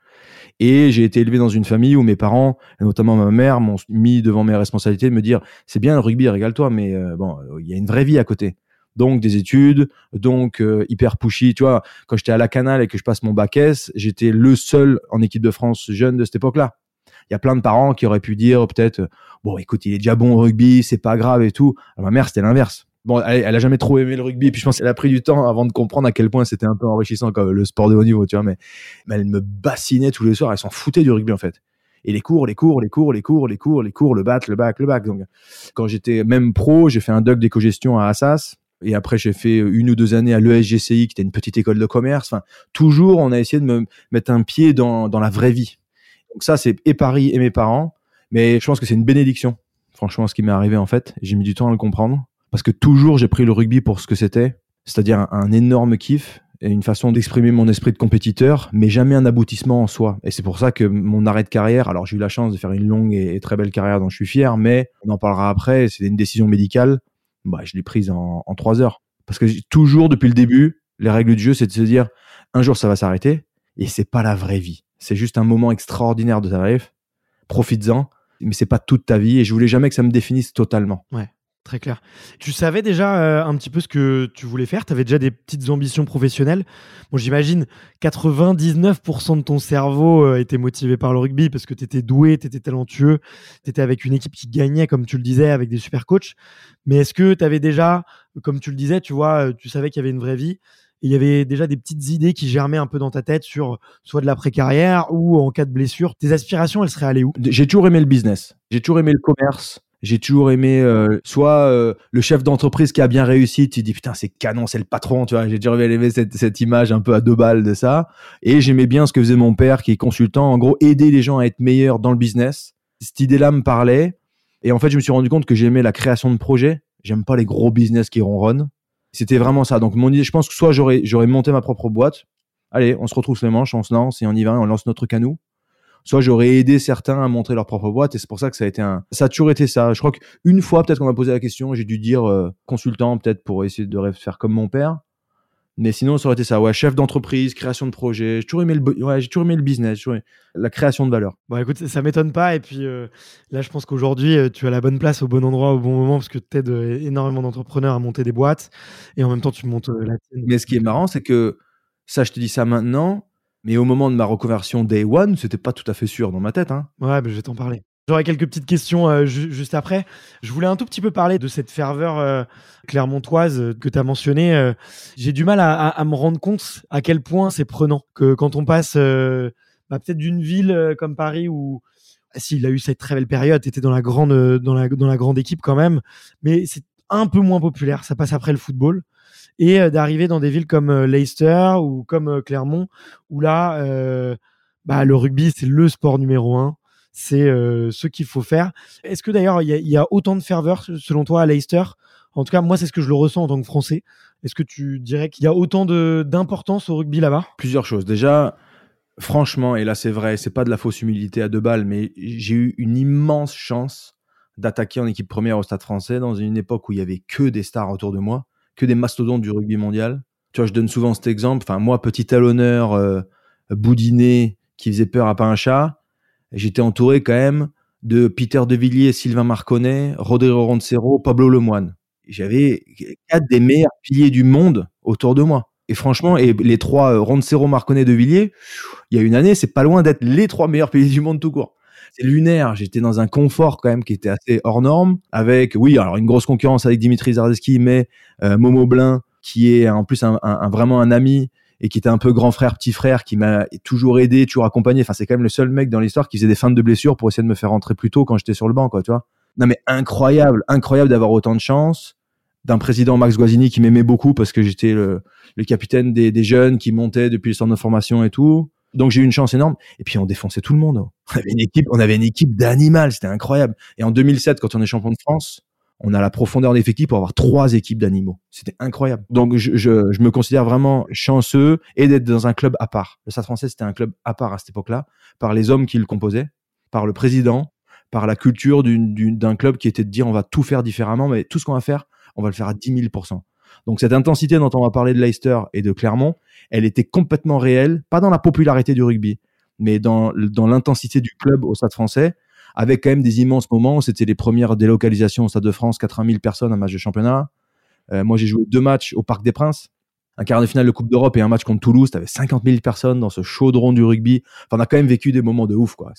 [SPEAKER 3] Et j'ai été élevé dans une famille où mes parents, et notamment ma mère, m'ont mis devant mes responsabilités de me dire, c'est bien le rugby, régale-toi, mais il y a une vraie vie à côté. Donc des études, donc hyper pushy. Tu vois, quand j'étais à la Canale et que je passe mon bac S, j'étais le seul en équipe de France jeune de cette époque-là. Il y a plein de parents qui auraient pu dire peut-être, bon, écoute, il est déjà bon au rugby, c'est pas grave et tout. Alors, ma mère, c'était l'inverse. Bon, elle a jamais trop aimé le rugby, puis je pense qu'elle a pris du temps avant de comprendre à quel point c'était un peu enrichissant comme le sport de haut niveau, tu vois, mais elle me bassinait tous les soirs, elle s'en foutait du rugby en fait. Et les cours, le bac. Donc, quand j'étais même pro, j'ai fait un doc d'éco-gestion à Assas, et après j'ai fait 1 ou 2 années à l'ESGCI, qui était une petite école de commerce. Enfin, toujours, on a essayé de me mettre un pied dans la vraie vie. Donc ça, c'est et Paris et mes parents, mais je pense que c'est une bénédiction. Franchement, ce qui m'est arrivé en fait, j'ai mis du temps à le comprendre. Parce que toujours, j'ai pris le rugby pour ce que c'était, c'est-à-dire un énorme kiff. et une façon d'exprimer mon esprit de compétiteur, mais jamais un aboutissement en soi. Et c'est pour ça que mon arrêt de carrière, alors j'ai eu la chance de faire une longue et très belle carrière dont je suis fier, mais on en parlera après, c'est une décision médicale, je l'ai prise en 3 heures. Parce que toujours, depuis le début, les règles du jeu, c'est de se dire, un jour ça va s'arrêter, et c'est pas la vraie vie. C'est juste un moment extraordinaire de ta life, profites-en, mais c'est pas toute ta vie, et je voulais jamais que ça me définisse totalement.
[SPEAKER 2] Ouais. Très clair. Tu savais déjà un petit peu ce que tu voulais faire? Tu avais déjà des petites ambitions professionnelles? Bon, j'imagine 99% de ton cerveau était motivé par le rugby parce que tu étais doué, tu étais talentueux, tu étais avec une équipe qui gagnait, comme tu le disais, avec des super coachs. Mais est-ce que tu avais déjà, comme tu le disais, tu vois, tu savais qu'il y avait une vraie vie et il y avait déjà des petites idées qui germaient un peu dans ta tête sur soit de l'après-carrière ou en cas de blessure? Tes aspirations, elles seraient allées où?
[SPEAKER 3] J'ai toujours aimé le business, j'ai toujours aimé le commerce. J'ai toujours aimé le chef d'entreprise qui a bien réussi, tu te dis putain c'est canon, c'est le patron, tu vois. J'ai toujours aimé cette image un peu à 2 balles de ça. Et j'aimais bien ce que faisait mon père qui est consultant, en gros aider les gens à être meilleurs dans le business. Cette idée-là me parlait. Et en fait je me suis rendu compte que j'aimais la création de projets. J'aime pas les gros business qui ronronnent. C'était vraiment ça. Donc mon idée, je pense que soit j'aurais monté ma propre boîte. Allez, on se retrousse les manches, on se lance et on y va, on lance notre truc à nous. Soit j'aurais aidé certains à montrer leur propre boîte, et c'est pour ça que ça a toujours été ça. Je crois qu'une fois, peut-être qu'on m'a posé la question, j'ai dû dire consultant, peut-être pour essayer de faire comme mon père. Mais sinon, ça aurait été ça. Ouais, chef d'entreprise, création de projet. J'ai toujours aimé le business, la création de valeur.
[SPEAKER 2] Bon, écoute, ça m'étonne pas. Et puis là, je pense qu'aujourd'hui, tu as la bonne place au bon endroit au bon moment parce que tu aides énormément d'entrepreneurs à monter des boîtes et en même temps, tu montes la tienne.
[SPEAKER 3] Mais ce qui est marrant, c'est que ça, je te dis ça maintenant. Mais au moment de ma reconversion Day One, c'était pas tout à fait sûr dans ma tête. Hein.
[SPEAKER 2] Ouais, je vais t'en parler. J'aurais quelques petites questions juste après. Je voulais un tout petit peu parler de cette ferveur clermontoise que tu as mentionnée. J'ai du mal à me rendre compte à quel point c'est prenant. Que quand on passe peut-être d'une ville comme Paris où il a eu cette très belle période, tu étais dans la grande équipe quand même, mais c'est un peu moins populaire. Ça passe après le football. Et d'arriver dans des villes comme Leicester ou comme Clermont, où là, le rugby, c'est le sport numéro 1. C'est ce qu'il faut faire. Est-ce que d'ailleurs, il y a autant de ferveur, selon toi, à Leicester? En tout cas, moi, c'est ce que je le ressens en tant que Français. Est-ce que tu dirais qu'il y a autant d'importance au rugby là-bas?
[SPEAKER 3] Plusieurs choses. Déjà, franchement, et là, c'est vrai, c'est pas de la fausse humilité à 2 balles, mais j'ai eu une immense chance d'attaquer en équipe première au Stade Français dans une époque où il y avait que des stars autour de moi, que des mastodontes du rugby mondial. Tu vois, je donne souvent cet exemple. Enfin, moi, petit talonneur, boudiné, qui faisait peur à pas un chat, j'étais entouré quand même de Peter De Villiers, Sylvain Marconnet, Rodrigo Roncero, Pablo Lemoine. J'avais 4 des meilleurs piliers du monde autour de moi. Et franchement, et les 3, Roncero, Marconnet, De Villiers, il y a une année, c'est pas loin d'être les 3 meilleurs piliers du monde tout court. C'est lunaire. J'étais dans un confort quand même qui était assez hors norme, avec, oui, alors une grosse concurrence avec Dimitri Zardeski, mais Momo Blin, qui est en plus vraiment un ami et qui était un peu grand frère, petit frère, qui m'a toujours aidé, toujours accompagné. Enfin, c'est quand même le seul mec dans l'histoire qui faisait des feintes de blessures pour essayer de me faire rentrer plus tôt quand j'étais sur le banc, quoi, tu vois. Non, mais incroyable d'avoir autant de chance, d'un président Max Guazzini qui m'aimait beaucoup parce que j'étais le capitaine des jeunes qui montaient depuis le centre de formation et tout. Donc j'ai eu une chance énorme. Et puis on défonçait tout le monde. On avait une équipe d'animal, c'était incroyable. Et en 2007, quand on est champion de France, on a la profondeur d'effectif pour avoir 3 équipes d'animaux. C'était incroyable. Donc je me considère vraiment chanceux et d'être dans un club à part. Le Stade Français, c'était un club à part à cette époque-là, par les hommes qui le composaient, par le président, par la culture d'un club qui était de dire on va tout faire différemment, mais tout ce qu'on va faire, on va le faire à 10 000%. Donc cette intensité dont on va parler de Leicester et de Clermont, elle était complètement réelle, pas dans la popularité du rugby, mais dans l'intensité du club au Stade Français, avec quand même des immenses moments. C'était les premières délocalisations au Stade de France, 80 000 personnes, un match de championnat. Moi, j'ai joué 2 matchs au Parc des Princes, un quart de finale de Coupe d'Europe et un match contre Toulouse. T'avais 50 000 personnes dans ce chaudron du rugby. Enfin, on a quand même vécu des moments de ouf, quoi.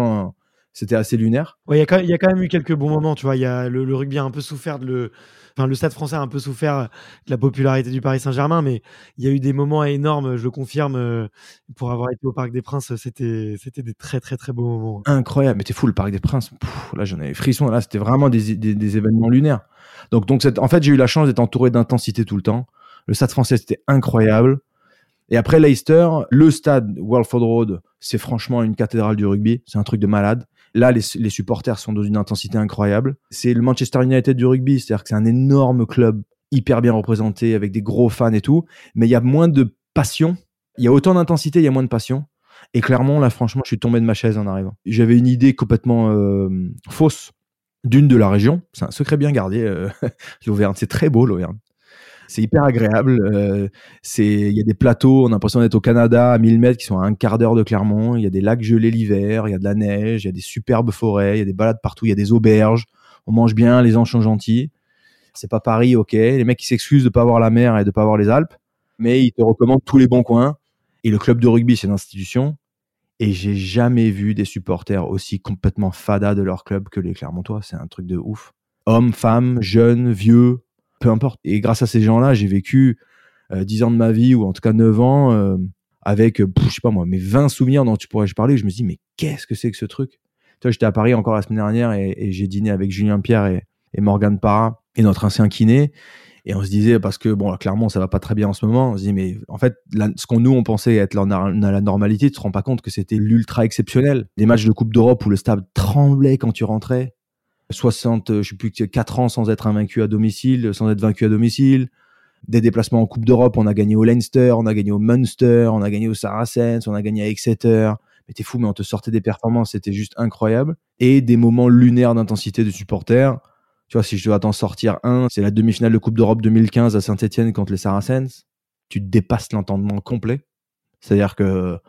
[SPEAKER 3] C'était assez lunaire.
[SPEAKER 2] Ouais, il y a quand même eu quelques bons moments, tu vois. Il y a le rugby a un peu souffert le Stade Français a un peu souffert de la popularité du Paris Saint-Germain, mais il y a eu des moments énormes, je confirme, pour avoir été au Parc des Princes, c'était des très très très beaux moments.
[SPEAKER 3] Incroyable, mais t'es fou, le Parc des Princes. Là, j'en avais frisson. Là, c'était vraiment des événements lunaires. Donc en fait, j'ai eu la chance d'être entouré d'intensité tout le temps. Le Stade Français, c'était incroyable. Et après Leicester, le stade Walford Road, c'est franchement une cathédrale du rugby. C'est un truc de malade. Là, les supporters sont dans une intensité incroyable. C'est le Manchester United du rugby, c'est-à-dire que c'est un énorme club, hyper bien représenté, avec des gros fans et tout. Mais il y a moins de passion. Il y a autant d'intensité, il y a moins de passion. Et Clermont, là, franchement, je suis tombé de ma chaise en arrivant. J'avais une idée complètement fausse de la région. C'est un secret bien gardé, l'Auvergne. C'est très beau, l'Auvergne. C'est hyper agréable. Il y a des plateaux, on a l'impression d'être au Canada à 1000 mètres qui sont à un quart d'heure de Clermont. Il y a des lacs gelés l'hiver, il y a de la neige, il y a des superbes forêts, il y a des balades partout, il y a des auberges. On mange bien, les gens sont gentils. C'est pas Paris, ok. Les mecs, ils s'excusent de pas avoir la mer et de pas avoir les Alpes, mais ils te recommandent tous les bons coins. Et le club de rugby, c'est une institution. Et j'ai jamais vu des supporters aussi complètement fada de leur club que les Clermontois. C'est un truc de ouf. Hommes, femmes, jeunes, vieux, peu importe. Et grâce à ces gens-là, j'ai vécu 10 ans de ma vie, ou en tout cas 9 ans, avec, je sais pas moi, mes 20 souvenirs dont tu pourrais parler. Je me dis, mais qu'est-ce que c'est que ce truc? Tu vois, j'étais à Paris encore la semaine dernière et j'ai dîné avec Julien Pierre et Morgane Parra et notre ancien kiné. Et on se disait, parce que bon, Clermont, ça va pas très bien en ce moment. On se dit, mais en fait, ce qu'on nous, on pensait être la normalité, tu te rends pas compte que c'était l'ultra exceptionnel. Des matchs de Coupe d'Europe où le stade tremblait quand tu rentrais. 4 ans sans être invaincu à domicile, sans être vaincu à domicile. Des déplacements en Coupe d'Europe, on a gagné au Leinster, on a gagné au Munster, on a gagné au Saracens, on a gagné à Exeter. Mais t'es fou, mais on te sortait des performances, c'était juste incroyable. Et des moments lunaires d'intensité de supporters. Tu vois, si je dois t'en sortir un, c'est la demi-finale de Coupe d'Europe 2015 à Saint-Etienne contre les Saracens. Tu dépasses l'entendement complet. C'est-à-dire que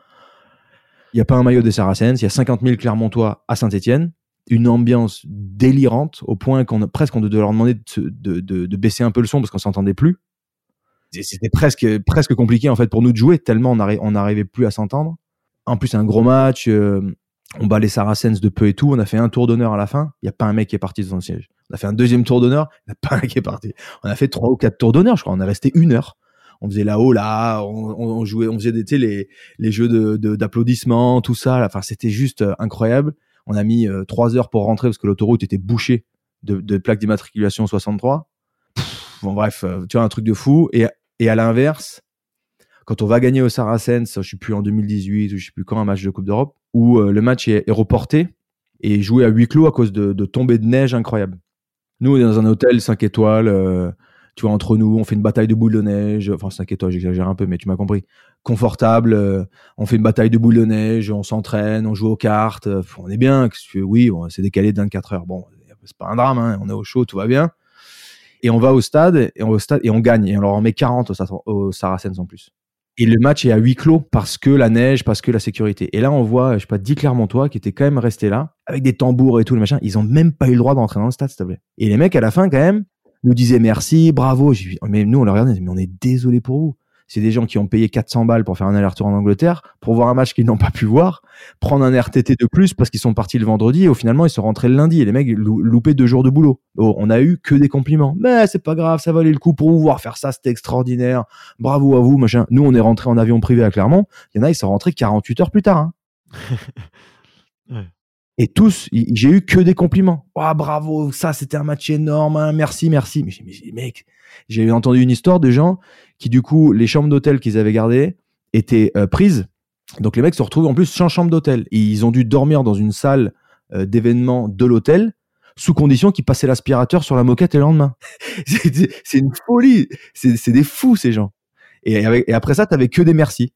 [SPEAKER 3] il n'y a pas un maillot des Saracens, il y a 50 000 Clermontois à Saint-Etienne. Une ambiance délirante au point qu'on devait leur demander de baisser un peu le son parce qu'on s'entendait plus. C'était presque compliqué en fait pour nous de jouer tellement on n'arrivait plus à s'entendre. En plus, un gros match. On bat les Saracens de peu et tout. On a fait un tour d'honneur à la fin. Il n'y a pas un mec qui est parti de son siège. On a fait un deuxième tour d'honneur. Il n'y a pas un mec qui est parti. On a fait 3 ou 4 tours d'honneur, je crois. On est resté 1 heure. On faisait là-haut, là. On jouait, on faisait les jeux d'applaudissements, tout ça. Enfin, c'était juste incroyable. On a mis 3 heures pour rentrer parce que l'autoroute était bouchée de plaques d'immatriculation 63. Bon, bref, tu vois, un truc de fou. Et à l'inverse, quand on va gagner au Saracens, je sais plus en 2018 ou je sais plus quand, un match de Coupe d'Europe, où le match est reporté et joué à huis clos à cause de tombées de neige incroyables. Nous, on est dans un hôtel 5 étoiles, tu vois, entre nous, on fait une bataille de boules de neige, enfin 5 étoiles, j'exagère un peu, mais tu m'as compris. Confortable, on fait une bataille de boules de neige, on s'entraîne, on joue aux cartes, on est bien, oui, bon, c'est décalé de 24 heures, bon, c'est pas un drame, hein, on est au chaud, tout va bien. Et on va au stade et on gagne, et on leur en met 40 au Saracens en plus. Et le match est à huis clos parce que la neige, parce que la sécurité. Et là, on voit, je sais pas, 10 Clermontois qui étaient quand même restés là, avec des tambours et tout, le machin. Ils ont même pas eu le droit d'entrer dans le stade, s'il te plaît. Et les mecs, à la fin, quand même, nous disaient merci, bravo. Mais nous, on leur regardait, mais on est désolé pour vous. C'est des gens qui ont payé 400 balles pour faire un aller-retour en Angleterre, pour voir un match qu'ils n'ont pas pu voir, prendre un RTT de plus parce qu'ils sont partis le vendredi et finalement ils sont rentrés le lundi et les mecs loupaient 2 jours de boulot. Oh, on a eu que des compliments. Mais c'est pas grave, ça valait le coup pour vous voir faire ça, c'était extraordinaire. Bravo à vous, machin. Nous, on est rentrés en avion privé à Clermont. Il y en a, ils sont rentrés 48 heures plus tard. Hein. Ouais. Et tous, j'ai eu que des compliments. Oh, bravo, ça, c'était un match énorme, hein, merci. Mais mec, j'ai entendu une histoire de gens qui, du coup, les chambres d'hôtel qu'ils avaient gardées étaient prises. Donc, les mecs se retrouvent en plus sans chambre d'hôtel. Et ils ont dû dormir dans une salle d'événement de l'hôtel, sous condition qu'ils passaient l'aspirateur sur la moquette le lendemain. C'est une folie. C'est des fous, ces gens. Et après ça, t'avais que des merci.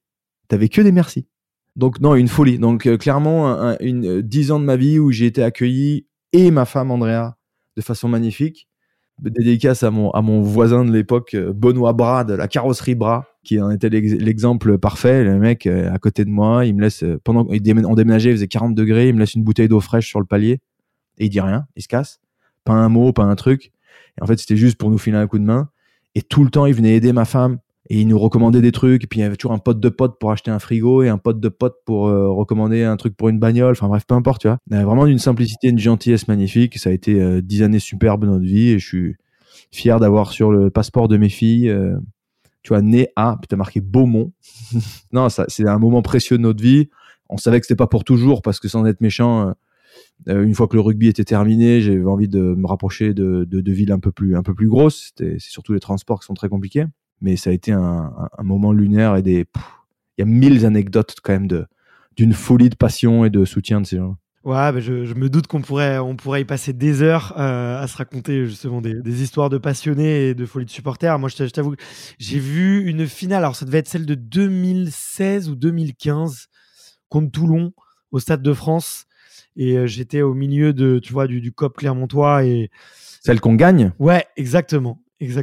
[SPEAKER 3] Donc non, une folie. Donc clairement, 10 ans de ma vie où j'ai été accueilli, et ma femme Andrea, de façon magnifique. Dédicace à mon voisin de l'époque, Benoît Bras, de la carrosserie Bras, qui en était l'exemple parfait. Le mec à côté de moi, il me laisse, pendant qu'on déménageait, il faisait 40 degrés, il me laisse une bouteille d'eau fraîche sur le palier, et il dit rien, il se casse. Pas un mot, pas un truc. Et en fait, c'était juste pour nous filer un coup de main. Et tout le temps, il venait aider ma femme. Et il nous recommandait des trucs, et puis il y avait toujours un pote de pote pour acheter un frigo, et un pote de pote pour recommander un truc pour une bagnole, enfin bref, peu importe, tu vois. Il y avait vraiment une simplicité, une gentillesse magnifique. Ça a été 10 années superbes de notre vie, et je suis fier d'avoir sur le passeport de mes filles, tu vois, né à, puis t'as marqué Beaumont. Non, ça, c'est un moment précieux de notre vie. On savait que c'était pas pour toujours, parce que sans être méchant, une fois que le rugby était terminé, j'avais envie de me rapprocher de villes un peu plus grosses. C'est surtout les transports qui sont très compliqués. Mais ça a été un moment lunaire, et il y a 1000 anecdotes quand même d'une folie de passion et de soutien de ces gens.
[SPEAKER 2] Ouais, je me doute qu'on pourrait y passer des heures à se raconter justement des histoires de passionnés et de folie de supporters. Moi, je t'avoue, j'ai vu une finale, alors ça devait être celle de 2016 ou 2015 contre Toulon au Stade de France. Et j'étais au milieu tu vois, du COP Clermontois. Et...
[SPEAKER 3] Celle qu'on gagne?
[SPEAKER 2] Ouais, exactement.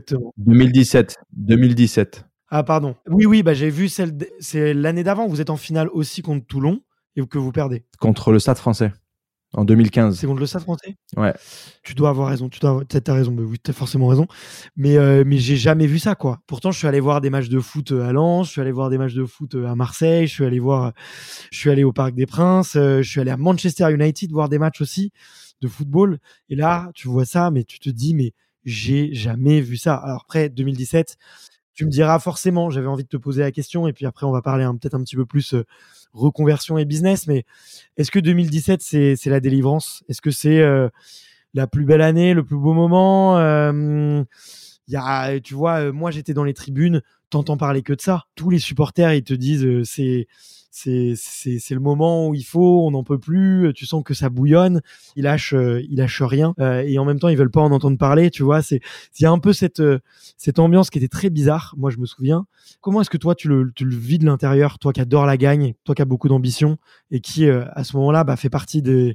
[SPEAKER 3] 2017.
[SPEAKER 2] Ah, pardon. Oui, j'ai vu c'est l'année d'avant. Vous êtes en finale aussi contre Toulon et que vous perdez.
[SPEAKER 3] Contre le Stade Français, en 2015.
[SPEAKER 2] C'est contre le Stade Français ?
[SPEAKER 3] Ouais.
[SPEAKER 2] Tu dois avoir raison. T'as raison. Oui, t'as forcément raison. Mais j'ai jamais vu ça, quoi. Pourtant, je suis allé voir des matchs de foot à Lens, je suis allé voir des matchs de foot à Marseille, je suis allé au Parc des Princes, je suis allé à Manchester United voir des matchs aussi de football. Et là, tu vois ça, mais tu te dis, mais j'ai jamais vu ça. Alors après, 2017, tu me diras forcément, j'avais envie de te poser la question, et puis après, on va parler peut-être un petit peu plus reconversion et business, mais est-ce que 2017, c'est la délivrance ? Est-ce que c'est la plus belle année, le plus beau moment ? Tu vois, moi, j'étais dans les tribunes, t'entends parler que de ça. Tous les supporters, ils te disent c'est le moment où il faut, on n'en peut plus, tu sens que ça bouillonne, ils lâchent rien, et en même temps ils veulent pas en entendre parler, tu vois. Il y a un peu cette ambiance qui était très bizarre. Moi, je me souviens. Comment est-ce que toi tu le vis de l'intérieur, toi qui adore la gagne, toi qui as beaucoup d'ambition et qui à ce moment-là fait partie des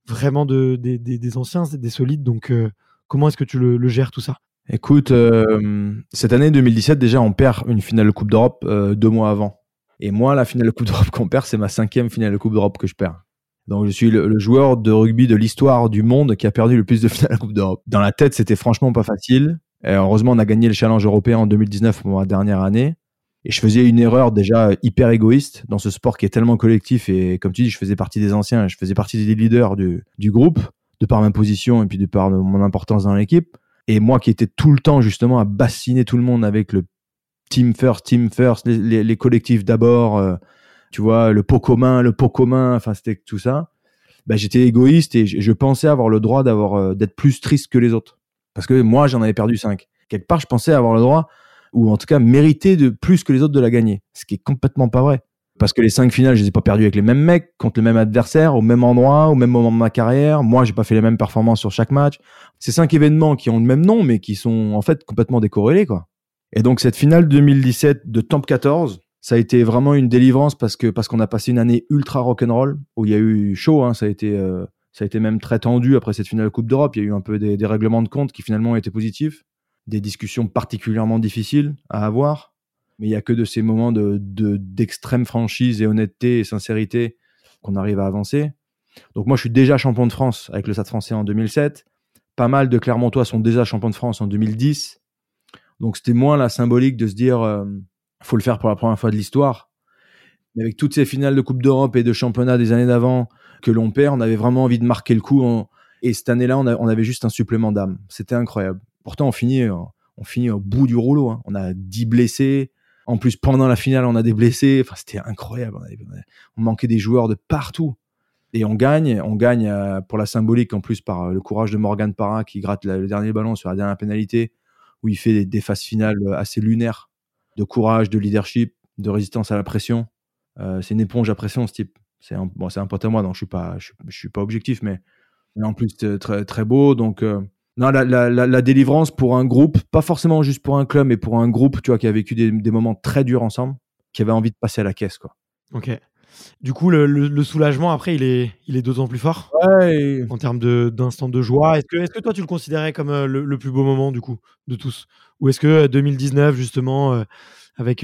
[SPEAKER 2] anciens, des solides. Donc comment est-ce que tu le gères tout ça ?
[SPEAKER 3] Écoute, cette année 2017, déjà on perd une finale de Coupe d'Europe 2 mois avant. Et moi, la finale de Coupe d'Europe qu'on perd, c'est ma 5e finale de Coupe d'Europe que je perds. Donc, je suis le joueur de rugby de l'histoire du monde qui a perdu le plus de finales de Coupe d'Europe. Dans la tête, c'était franchement pas facile. Et heureusement, on a gagné le challenge européen en 2019 pour ma dernière année. Et je faisais une erreur déjà hyper égoïste dans ce sport qui est tellement collectif. Et comme tu dis, je faisais partie des anciens, je faisais partie des leaders du groupe, de par ma position et puis de par mon importance dans l'équipe. Et moi qui étais tout le temps justement à bassiner tout le monde avec le team first, les collectifs d'abord, tu vois, le pot commun, enfin c'était tout ça. J'étais égoïste et je pensais avoir le droit d'être plus triste que les autres. Parce que moi, j'en avais perdu 5. Quelque part, je pensais avoir le droit, ou en tout cas mériter de plus que les autres de la gagner. Ce qui est complètement pas vrai. Parce que les 5 finales, je les ai pas perdues avec les mêmes mecs, contre le même adversaire, au même endroit, au même moment de ma carrière. Moi, j'ai pas fait les mêmes performances sur chaque match. C'est 5 événements qui ont le même nom, mais qui sont en fait complètement décorrélés, quoi. Et donc, cette finale 2017 de Temp 14, ça a été vraiment une délivrance parce qu'on a passé une année ultra rock'n'roll, où il y a eu chaud, hein, ça a été même très tendu après cette finale de Coupe d'Europe. Il y a eu un peu des règlements de compte qui finalement étaient positifs, des discussions particulièrement difficiles à avoir. Mais il y a que de ces moments d'extrême franchise et honnêteté et sincérité qu'on arrive à avancer. Donc moi, je suis déjà champion de France avec le Stade Français en 2007. Pas mal de Clermontois sont déjà champions de France en 2010. Donc c'était moins la symbolique de se dire faut le faire pour la première fois de l'histoire. Mais avec toutes ces finales de Coupe d'Europe et de championnat des années d'avant que l'on perd, on avait vraiment envie de marquer le coup. Et cette année-là, on avait juste un supplément d'âme. C'était incroyable. Pourtant, on finit au bout du rouleau, hein. On a 10 blessés. En plus, pendant la finale, on a des blessés. Enfin, c'était incroyable. On manquait des joueurs de partout. Et on gagne pour la symbolique, en plus, par le courage de Morgan Parra qui gratte le dernier ballon sur la dernière pénalité, où il fait des phases finales assez lunaires, de courage, de leadership, de résistance à la pression. C'est une éponge à pression, ce type. C'est un pote à moi, donc je suis pas objectif, mais en plus, très, très beau. Donc, non, la délivrance pour un groupe, pas forcément juste pour un club, mais pour un groupe, tu vois, qui a vécu des moments très durs ensemble, qui avait envie de passer à la caisse, quoi.
[SPEAKER 2] Ok. Du coup, le soulagement, après, il est d'autant plus fort.
[SPEAKER 3] Ouais.
[SPEAKER 2] En termes d'instant de joie. Est-ce que toi, tu le considérais comme le plus beau moment, du coup, de tous ? Ou est-ce que 2019, justement, avec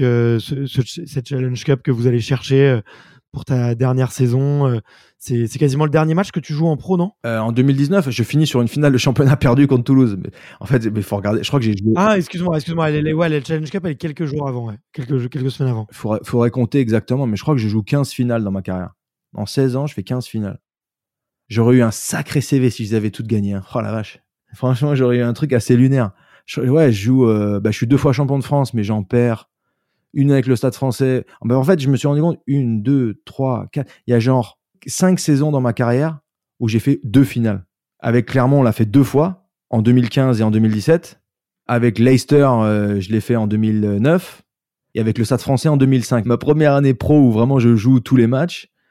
[SPEAKER 2] cette Challenge Cup que vous allez chercher pour ta dernière saison, c'est quasiment le dernier match que tu joues en pro, non ?
[SPEAKER 3] En 2019, je finis sur une finale de championnat perdue contre Toulouse. Mais, en fait, il faut regarder. Je crois que j'ai joué.
[SPEAKER 2] Ah, excuse-moi. La Challenge Cup, elle est quelques jours avant, ouais. Quelques semaines avant.
[SPEAKER 3] Faudrait compter exactement, mais je crois que je joue 15 finales dans ma carrière. En 16 ans, je fais 15 finales. J'aurais eu un sacré CV si je les avais toutes gagnées. Hein. Oh la vache. Franchement, j'aurais eu un truc assez lunaire. Je joue. Je suis 2 fois champion de France, mais j'en perds. Une avec le Stade Français. En fait, je me suis rendu compte, 1, 2, 3, 4. Il y a genre 5 saisons dans ma carrière où j'ai fait 2 finales. Avec Clermont, on l'a fait 2 fois, en 2015 et en 2017. Avec Leicester, je l'ai fait en 2009. Et avec le Stade Français en 2005. Ma première année pro où vraiment je joue tous les matchs,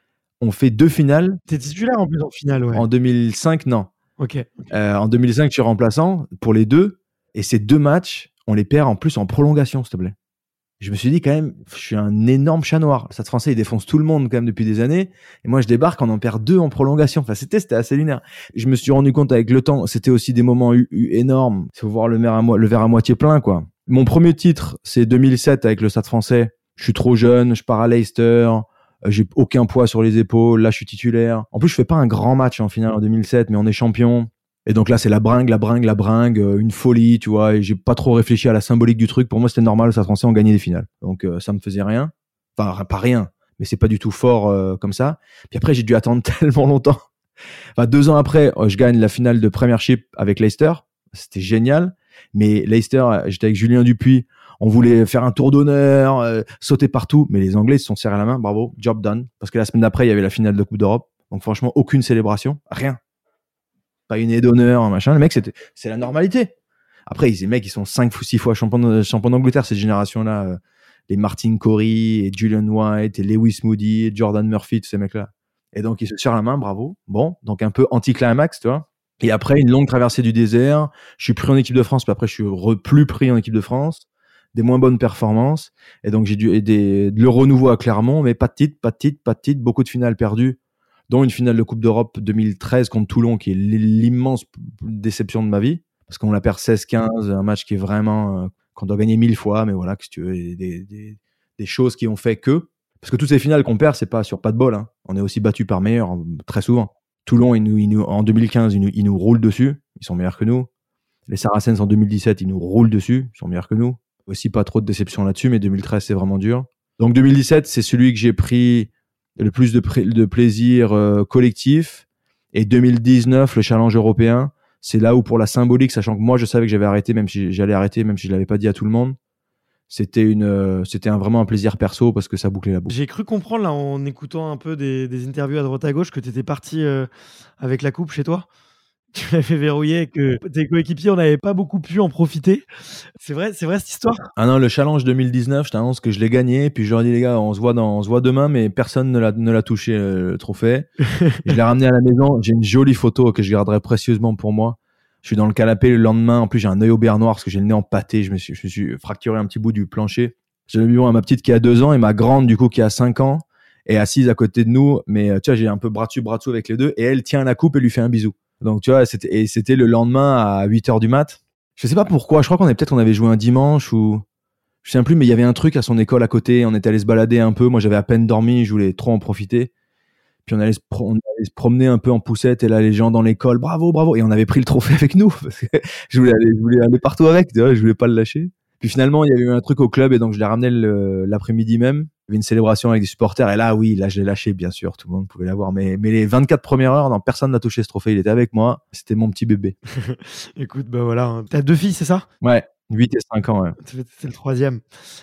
[SPEAKER 3] on fait 2 finales.
[SPEAKER 2] T'es titulaire en plus en finale, ouais.
[SPEAKER 3] En 2005, non.
[SPEAKER 2] Ok.
[SPEAKER 3] En 2005, je suis remplaçant pour les 2. Et ces 2 matchs, on les perd en plus en prolongation, s'il te plaît. Je me suis dit quand même, je suis un énorme chat noir. Le Stade Français, il défonce tout le monde quand même depuis des années. Et moi, je débarque, on en perd 2 en prolongation. Enfin, c'était assez lunaire. Je me suis rendu compte avec le temps, c'était aussi des moments énormes. Il faut voir le verre à moitié plein, quoi. Mon premier titre, c'est 2007 avec le Stade Français. Je suis trop jeune, je pars à Leicester. J'ai aucun poids sur les épaules. Là, je suis titulaire. En plus, je fais pas un grand match en finale en 2007, mais on est champion. Et donc là, c'est la bringue, une folie, tu vois. Et j'ai pas trop réfléchi à la symbolique du truc. Pour moi, c'était normal. Le Stade Français, on gagnait des finales. Donc ça me faisait rien. Enfin, pas rien, mais c'est pas du tout fort comme ça. Puis après, j'ai dû attendre tellement longtemps. Enfin, 2 ans après, je gagne la finale de Premiership avec Leicester. C'était génial. Mais Leicester, j'étais avec Julien Dupuis. On voulait faire un tour d'honneur, sauter partout. Mais les Anglais se sont serrés la main. Bravo, job done. Parce que la semaine d'après, il y avait la finale de Coupe d'Europe. Donc franchement, aucune célébration. Rien. Pas une aide d'honneur, machin. Le mec, c'est la normalité. Après, les mecs, ils sont 5 ou 6 fois champions d'Angleterre, cette génération-là. Les Martin Corey, et Julian White, et Lewis Moody, et Jordan Murphy, tous ces mecs-là. Et donc, ils se serrent la main, bravo. Bon, donc un peu anti-climax, tu vois. Et après, une longue traversée du désert. Je suis pris en équipe de France, puis après, je suis plus pris en équipe de France. Des moins bonnes performances. Et donc, j'ai dû aider le renouveau à Clermont, mais pas de titre, beaucoup de finales perdues, dont une finale de Coupe d'Europe 2013 contre Toulon, qui est l'immense déception de ma vie, parce qu'on la perd 16-15, un match qui est vraiment qu'on doit gagner 1000 fois, mais voilà, que si tu veux, des choses qui ont fait que, parce que toutes ces finales qu'on perd, c'est pas sur pas de bol, hein. On est aussi battu par meilleurs très souvent. Toulon, en 2015, ils nous roulent dessus, ils sont meilleurs que nous. Les Saracens en 2017, ils nous roulent dessus, ils sont meilleurs que nous. Aussi pas trop de déception là-dessus, mais 2013, c'est vraiment dur. Donc 2017, c'est celui que j'ai pris le plus de plaisir collectif. Et 2019, le challenge européen, c'est là où pour la symbolique, sachant que moi je savais que j'avais arrêté, même si j'allais arrêter, même si je l'avais pas dit à tout le monde, c'était vraiment un plaisir perso parce que ça bouclait la boucle.
[SPEAKER 2] J'ai cru comprendre là en écoutant un peu des interviews à droite à gauche que tu étais parti avec la coupe chez toi. Tu l'avais verrouillé et que tes coéquipiers, on n'avait pas beaucoup pu en profiter. C'est vrai cette histoire?
[SPEAKER 3] Ah non, le challenge 2019, je t'annonce que je l'ai gagné. Puis je leur ai dit, les gars, on se voit demain, mais personne ne l'a touché, le trophée. Je l'ai ramené à la maison. J'ai une jolie photo que je garderai précieusement pour moi. Je suis dans le canapé le lendemain. En plus, j'ai un œil au beurre noir parce que j'ai le nez empâté. Je me suis fracturé un petit bout du plancher. J'ai le biberon à ma petite qui a 2 ans et ma grande, du coup, qui a 5 ans, est assise à côté de nous. Mais tu vois, j'ai un peu bras dessus avec les deux. Et elle tient la coupe et lui fait un bisou. Donc, tu vois, c'était le lendemain à 8h du mat. Je sais pas pourquoi. Je crois qu'on avait joué un dimanche ou je sais plus, mais il y avait un truc à son école à côté. On était allé se balader un peu. Moi, j'avais à peine dormi. Je voulais trop en profiter. Puis on allait se promener un peu en poussette. Et là, les gens dans l'école, bravo. Et on avait pris le trophée avec nous parce que je voulais aller partout avec. Tu vois, je voulais pas le lâcher. Puis finalement, il y avait eu un truc au club et donc je l'ai ramené l'après-midi même. Il y avait une célébration avec des supporters et là, oui, je l'ai lâché, bien sûr. Tout le monde pouvait l'avoir. Mais les 24 premières heures, non, personne n'a touché ce trophée. Il était avec moi. C'était mon petit bébé.
[SPEAKER 2] Écoute, bah voilà. Hein. T'as 2 filles, c'est ça?
[SPEAKER 3] Ouais. 8 et 5 ans, ouais.
[SPEAKER 2] C'est le troisième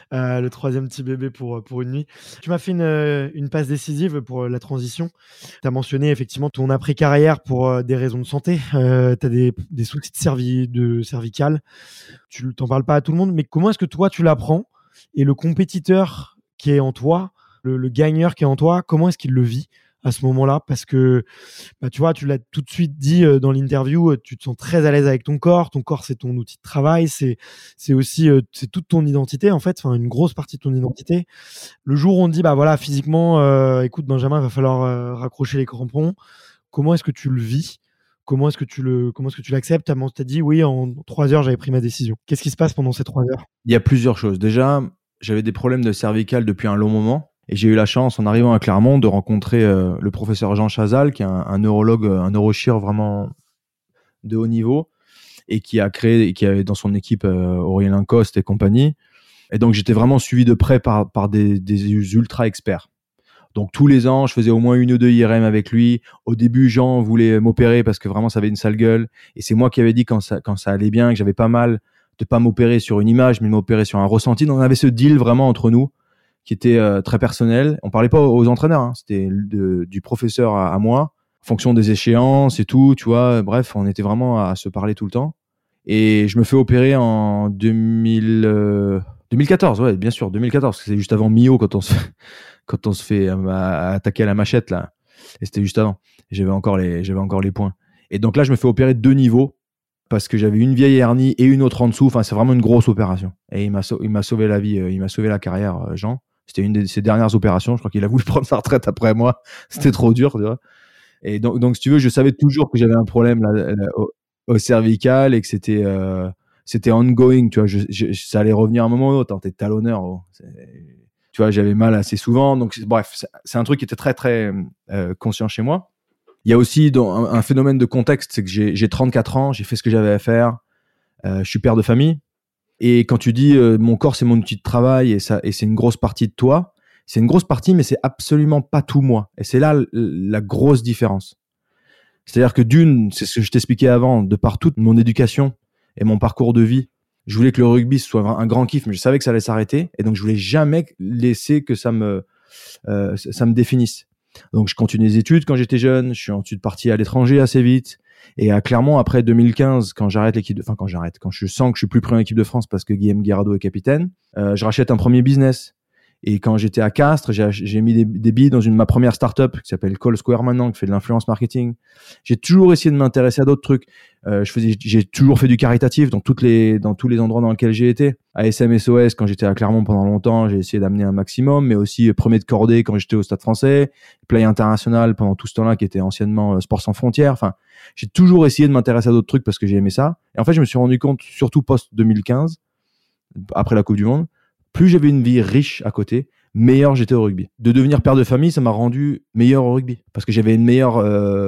[SPEAKER 2] petit bébé pour une nuit. Tu m'as fait une passe décisive pour la transition. Tu as mentionné effectivement ton après-carrière pour des raisons de santé. Tu as des soucis de cervical. Tu t'en parles pas à tout le monde, mais comment est-ce que toi tu l'apprends? Et le compétiteur qui est en toi, le gagneur qui est en toi, comment est-ce qu'il le vit à ce moment-là? Parce que bah, tu vois, tu l'as tout de suite dit dans l'interview, tu te sens très à l'aise avec ton corps c'est ton outil de travail, c'est aussi c'est toute ton identité en fait, enfin une grosse partie de ton identité. Le jour où on te dit bah voilà, physiquement écoute Benjamin, il va falloir raccrocher les crampons, comment est-ce que tu le vis? Comment est-ce que tu l'acceptes? Tu as dit oui, en 3 heures j'avais pris ma décision. Qu'est-ce qui se passe pendant ces 3 heures?
[SPEAKER 3] Il y a plusieurs choses. Déjà, j'avais des problèmes de cervical depuis un long moment. Et j'ai eu la chance, en arrivant à Clermont, de rencontrer le professeur Jean Chazal, qui est un neurologue, un neurochir vraiment de haut niveau, et qui avait dans son équipe Aurélien Coste et compagnie. Et donc, j'étais vraiment suivi de près par des ultra experts. Donc, tous les ans, je faisais au moins 1 ou 2 IRM avec lui. Au début, Jean voulait m'opérer parce que vraiment, ça avait une sale gueule. Et c'est moi qui avais dit quand ça allait bien, que j'avais pas mal de pas m'opérer sur une image, mais de m'opérer sur un ressenti. Donc, on avait ce deal vraiment entre nous, qui était très personnel. On parlait pas aux entraîneurs, hein. C'était du professeur à moi, en fonction des échéances et tout, tu vois. Bref, on était vraiment à se parler tout le temps. Et je me fais opérer en 2014, ouais, bien sûr, 2014, parce que c'est juste avant Millau quand on se fait attaquer à la machette, là. Et c'était juste avant. Et j'avais encore les points. Et donc là, je me fais opérer de 2 niveaux parce que j'avais une vieille hernie et une autre en dessous. Enfin, c'est vraiment une grosse opération. Et il m'a sauvé la vie, il m'a sauvé la carrière, Jean. C'était une de ses dernières opérations. Je crois qu'il a voulu prendre sa retraite après moi. C'était trop dur, tu vois. Et donc, si tu veux, je savais toujours que j'avais un problème là, au cervical et que c'était ongoing, tu vois. Ça allait revenir à un moment ou l'autre. Hein, t'es talonneur. Oh. Tu vois, j'avais mal assez souvent. Donc, bref, c'est un truc qui était très, très conscient chez moi. Il y a aussi un phénomène de contexte, c'est que j'ai 34 ans, j'ai fait ce que j'avais à faire. Je suis père de famille. Et quand tu dis mon corps, c'est mon outil de travail et c'est une grosse partie de toi, c'est une grosse partie, mais c'est absolument pas tout moi. Et c'est là la grosse différence. C'est-à-dire que c'est ce que je t'expliquais avant, de par toute mon éducation et mon parcours de vie, je voulais que le rugby soit un grand kiff, mais je savais que ça allait s'arrêter. Et donc, je voulais jamais laisser que ça me définisse. Donc, je continue les études quand j'étais jeune. Je suis ensuite parti à l'étranger assez vite. Et clairement, après 2015, quand je sens que je suis plus pris en équipe de France parce que Guillaume Guirado est capitaine, je rachète un premier business. Et quand j'étais à Castres, j'ai mis des billes dans ma première startup qui s'appelle Call Square maintenant, qui fait de l'influence marketing. J'ai toujours essayé de m'intéresser à d'autres trucs. J'ai toujours fait du caritatif dans tous les endroits dans lesquels j'ai été. À SMSOS, quand j'étais à Clermont pendant longtemps, j'ai essayé d'amener un maximum, mais aussi premier de cordée quand j'étais au Stade Français, Play International pendant tout ce temps-là qui était anciennement Sport Sans Frontières. Enfin, j'ai toujours essayé de m'intéresser à d'autres trucs parce que j'ai aimé ça. Et en fait, je me suis rendu compte, surtout post 2015, après la Coupe du Monde, plus j'avais une vie riche à côté, meilleur j'étais au rugby. De devenir père de famille, ça m'a rendu meilleur au rugby. Parce que j'avais une meilleure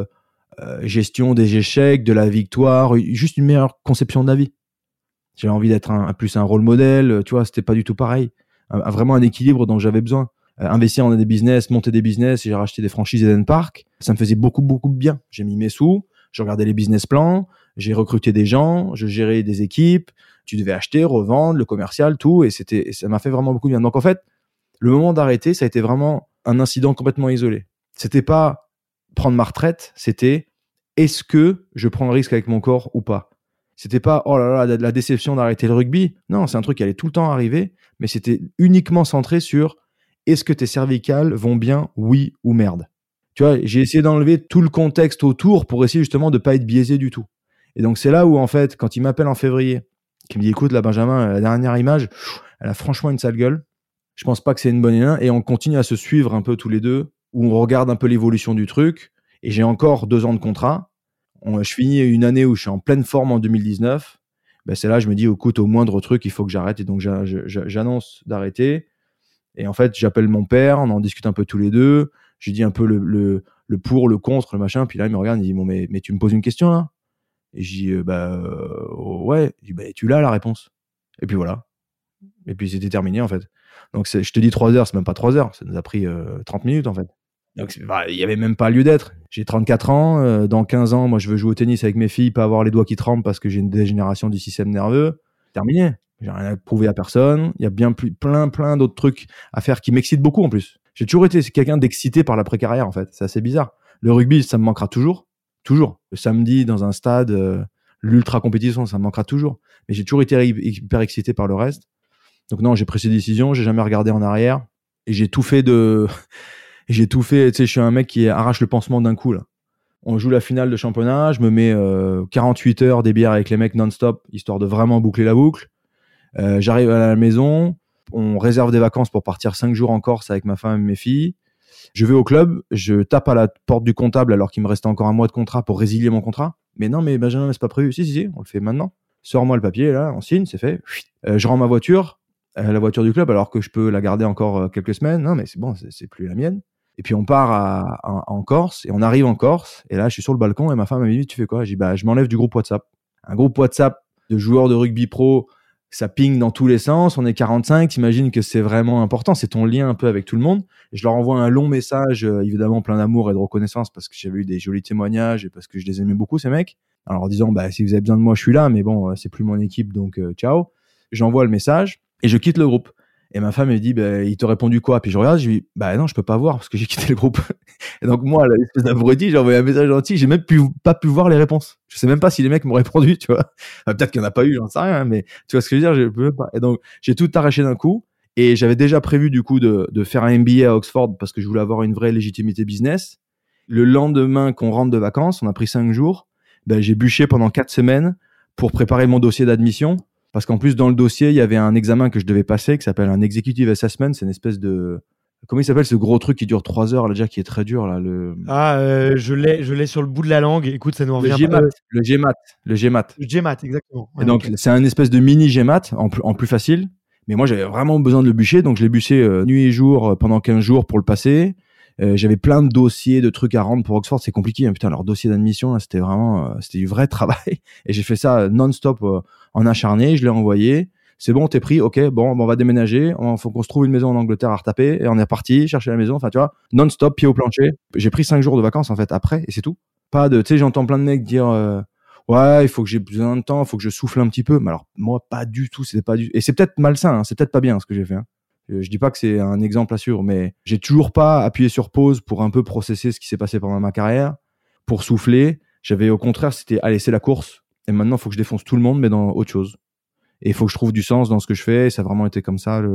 [SPEAKER 3] gestion des échecs, de la victoire, juste une meilleure conception de la vie. J'avais envie d'être plus un rôle modèle, tu vois, c'était pas du tout pareil. Vraiment un équilibre dont j'avais besoin. Investir dans des business, monter des business, j'ai racheté des franchises Eden Park. Ça me faisait beaucoup, beaucoup de bien. J'ai mis mes sous, je regardais les business plans, j'ai recruté des gens, je gérais des équipes. Tu devais acheter, revendre, le commercial, tout, et ça m'a fait vraiment beaucoup de bien. Donc en fait, le moment d'arrêter, ça a été vraiment un incident complètement isolé. C'était pas prendre ma retraite, c'était est-ce que je prends le risque avec mon corps ou pas. C'était pas oh là là la déception d'arrêter le rugby. Non, c'est un truc qui allait tout le temps arriver, mais c'était uniquement centré sur est-ce que tes cervicales vont bien, oui ou merde. Tu vois, j'ai essayé d'enlever tout le contexte autour pour essayer justement de pas être biaisé du tout. Et donc c'est là où en fait, quand il m'appelle en février, qui me dit écoute là Benjamin, la dernière image, elle a franchement une sale gueule. Je pense pas que c'est une bonne idée. Et on continue à se suivre un peu tous les deux, où on regarde un peu l'évolution du truc. Et j'ai encore 2 ans de contrat. Je finis une année où je suis en pleine forme en 2019. Ben c'est là je me dis écoute, au moindre truc il faut que j'arrête. Et donc j'annonce d'arrêter. Et en fait j'appelle mon père, on en discute un peu tous les deux. Je lui dis un peu le pour, le contre, le machin. Puis là il me regarde, il dit bon mais tu me poses une question là. Et je dis ouais. Il dit tu l'as la réponse. Et puis voilà. Et puis c'était terminé en fait. Donc je te dis 3 heures, c'est même pas 3 heures, ça nous a pris 30 minutes en fait. Donc il y avait même pas lieu d'être. J'ai 34 ans, dans 15 ans, moi je veux jouer au tennis avec mes filles, pas avoir les doigts qui tremblent parce que j'ai une dégénération du système nerveux. Terminé. J'ai rien à prouver à personne. Il y a bien plein d'autres trucs à faire qui m'excitent beaucoup en plus. J'ai toujours été quelqu'un d'excité par l'après-carrière en fait. C'est assez bizarre. Le rugby, ça me manquera toujours. Toujours. Le samedi, dans un stade, l'ultra compétition, ça me manquera toujours. Mais j'ai toujours été hyper excité par le reste. Donc non, j'ai pris ces décisions, j'ai jamais regardé en arrière. Et j'ai tout fait, tu sais, je suis un mec qui arrache le pansement d'un coup, là. On joue la finale de championnat, je me mets 48 heures des bières avec les mecs non-stop, histoire de vraiment boucler la boucle. J'arrive à la maison, on réserve des vacances pour partir 5 jours en Corse avec ma femme et mes filles. Je vais au club, je tape à la porte du comptable alors qu'il me restait encore 1 mois de contrat pour résilier mon contrat. Mais non, mais Benjamin, c'est pas prévu. Si, on le fait maintenant. Sors-moi le papier, là, on signe, c'est fait. Je rends ma voiture, la voiture du club, alors que je peux la garder encore quelques semaines. Non, mais c'est bon, c'est plus la mienne. Et puis on part en Corse, et on arrive en Corse, et là, je suis sur le balcon, et ma femme m'a dit, tu fais quoi? J'ai dit, je m'enlève du groupe WhatsApp. Un groupe WhatsApp de joueurs de rugby pro, ça ping dans tous les sens, on est 45, t'imagines que c'est vraiment important, c'est ton lien un peu avec tout le monde. Et je leur envoie un long message, évidemment plein d'amour et de reconnaissance, parce que j'avais eu des jolis témoignages, et parce que je les aimais beaucoup, ces mecs. Alors en disant, si vous avez besoin de moi, je suis là, mais bon, c'est plus mon équipe, donc ciao. J'envoie le message, et je quitte le groupe. Et ma femme, elle dit, il t'a répondu quoi? Puis je regarde, je lui dis, non, je peux pas voir parce que j'ai quitté le groupe. Et donc, moi, l'espèce d'abruti, j'ai envoyé un message gentil, j'ai même pas pu voir les réponses. Je sais même pas si les mecs m'ont répondu, tu vois. Peut-être qu'il y en a pas eu, j'en sais rien, mais tu vois ce que je veux dire, je peux même pas. Et donc, j'ai tout arraché d'un coup. Et j'avais déjà prévu, du coup, de faire un MBA à Oxford parce que je voulais avoir une vraie légitimité business. Le lendemain qu'on rentre de vacances, on a pris 5 jours, j'ai bûché pendant 4 semaines pour préparer mon dossier d'admission. Parce qu'en plus, dans le dossier, il y avait un examen que je devais passer qui s'appelle un Executive Assessment. C'est une espèce de... Comment il s'appelle ce gros truc qui dure 3 heures, là, déjà, qui est très dur, là,
[SPEAKER 2] Je l'ai sur le bout de la langue. Écoute, ça nous revient
[SPEAKER 3] le
[SPEAKER 2] pas.
[SPEAKER 3] GMAT. Le GMAT. Le GMAT.
[SPEAKER 2] Le GMAT, exactement.
[SPEAKER 3] Et donc, c'est un espèce de mini GMAT en plus facile. Mais moi, j'avais vraiment besoin de le bûcher. Donc, je l'ai bûché nuit et jour pendant 15 jours pour le passer. J'avais plein de dossiers, de trucs à rendre pour Oxford. C'est compliqué. Putain, leur dossier d'admission, là, c'était vraiment, c'était du vrai travail. Et j'ai fait ça non-stop en acharné. Je l'ai envoyé. C'est bon, t'es pris. Ok, bon, on va déménager. Faut qu'on se trouve une maison en Angleterre à retaper. Et on est parti chercher la maison. Enfin, tu vois, non-stop, pied au plancher. J'ai pris 5 jours de vacances, en fait, après. Et c'est tout. Pas de, tu sais, j'entends plein de mecs dire, ouais, il faut que j'ai besoin de temps, il faut que je souffle un petit peu. Mais alors, moi, pas du tout. C'était pas du. Et c'est peut-être malsain. C'est peut-être pas bien ce que j'ai fait. Je dis pas que c'est un exemple à suivre, mais j'ai toujours pas appuyé sur pause pour un peu processer ce qui s'est passé pendant ma carrière, pour souffler. J'avais au contraire, c'était allez, c'est la course. Et maintenant, il faut que je défonce tout le monde, mais dans autre chose. Et il faut que je trouve du sens dans ce que je fais. Et ça a vraiment été comme ça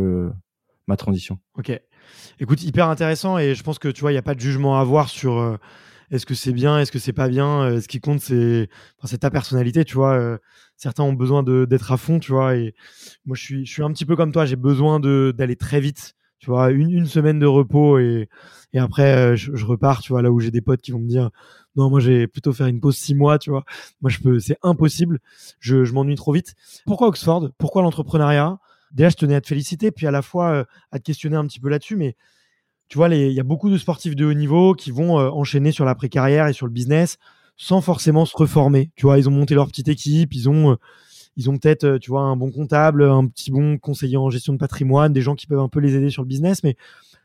[SPEAKER 3] ma transition.
[SPEAKER 2] Ok. Écoute, hyper intéressant. Et je pense que tu vois, il n'y a pas de jugement à avoir sur est-ce que c'est bien, est-ce que c'est pas bien. Ce qui compte, c'est ta personnalité, tu vois. Certains ont besoin d'être à fond, tu vois. Et moi, je suis un petit peu comme toi. J'ai besoin d'aller très vite, tu vois. Une semaine de repos et après, je repars, tu vois, là où j'ai des potes qui vont me dire non, moi, j'ai plutôt faire une pause 6 mois, tu vois. Moi, c'est impossible. Je m'ennuie trop vite. Pourquoi Oxford? Pourquoi l'entrepreneuriat? Déjà, je tenais à te féliciter, puis à la fois à te questionner un petit peu là-dessus, mais tu vois, il y a beaucoup de sportifs de haut niveau qui vont enchaîner sur l'après-carrière et sur le business sans forcément se reformer. Tu vois, ils ont monté leur petite équipe, ils ont peut-être, tu vois, un bon comptable, un petit bon conseiller en gestion de patrimoine, des gens qui peuvent un peu les aider sur le business, mais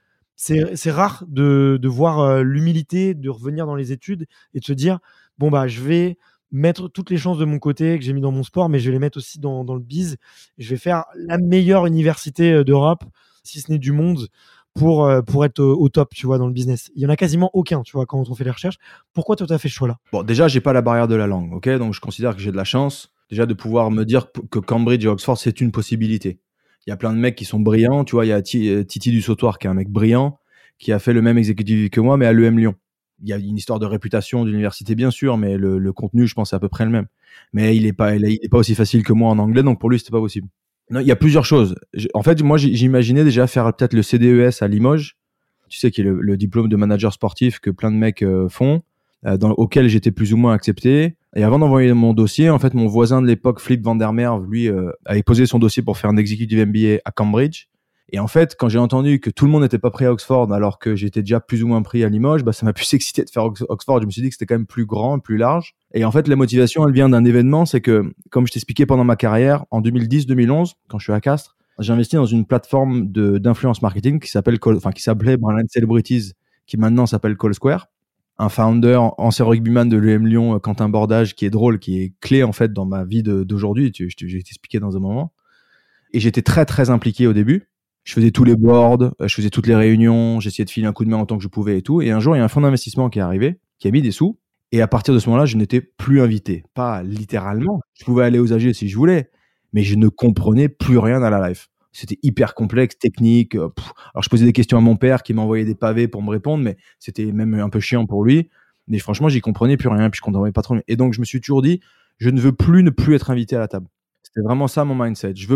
[SPEAKER 2] c'est rare de voir l'humilité de revenir dans les études et de se dire, bon, bah, je vais mettre toutes les chances de mon côté que j'ai mis dans mon sport, mais je vais les mettre aussi dans le biz. Je vais faire la meilleure université d'Europe, si ce n'est du monde, pour être au top, tu vois, dans le business. Il y en a quasiment aucun, tu vois, quand on fait les recherches. Pourquoi toi, tu as fait ce choix-là?
[SPEAKER 3] Bon, déjà, j'ai pas la barrière de la langue, ok? Donc, je considère que j'ai de la chance, déjà, de pouvoir me dire que Cambridge et Oxford, c'est une possibilité. Il y a plein de mecs qui sont brillants, tu vois, il y a Titi du Sautoir, qui est un mec brillant, qui a fait le même exécutif que moi, mais à l'EM Lyon. Il y a une histoire de réputation d'université, bien sûr, mais le contenu, je pense, c'est à peu près le même. Mais il est pas aussi facile que moi en anglais, donc pour lui, c'était pas possible. Non, il y a plusieurs choses. En fait, moi, j'imaginais déjà faire peut-être le CDES à Limoges, tu sais, qui est le diplôme de manager sportif que plein de mecs font, auquel j'étais plus ou moins accepté. Et avant d'envoyer mon dossier, en fait, mon voisin de l'époque, Flip van der Merwe, lui, avait posé son dossier pour faire un executive MBA à Cambridge. Et en fait, quand j'ai entendu que tout le monde n'était pas pris à Oxford alors que j'étais déjà plus ou moins pris à Limoges, ça m'a plus excité de faire Oxford. Je me suis dit que c'était quand même plus grand, plus large. Et en fait, la motivation, elle vient d'un événement, c'est que, comme je t'expliquais pendant ma carrière, en 2010-2011, quand je suis à Castres, j'ai investi dans une plateforme d'influence marketing qui s'appelait Brand Celebrities, qui maintenant s'appelle Call Square. Un founder, ancien rugbyman de l'EM Lyon, Quentin Bordage, qui est drôle, qui est clé en fait dans ma vie d'aujourd'hui. Je vais t'expliquer dans un moment. Et j'étais très très impliqué au début. Je faisais tous les boards, je faisais toutes les réunions, j'essayais de filer un coup de main en tant que je pouvais et tout. Et un jour, il y a un fonds d'investissement qui est arrivé, qui a mis des sous. Et à partir de ce moment-là, je n'étais plus invité. Pas littéralement. Je pouvais aller aux AG si je voulais, mais je ne comprenais plus rien à la life. C'était hyper complexe, technique. Alors, je posais des questions à mon père qui m'envoyait des pavés pour me répondre, mais c'était même un peu chiant pour lui. Mais franchement, j'y comprenais plus rien, puis je comprenais pas trop. Et donc, je me suis toujours dit, je ne veux plus ne plus être invité à la table. C'était vraiment ça mon mindset. Je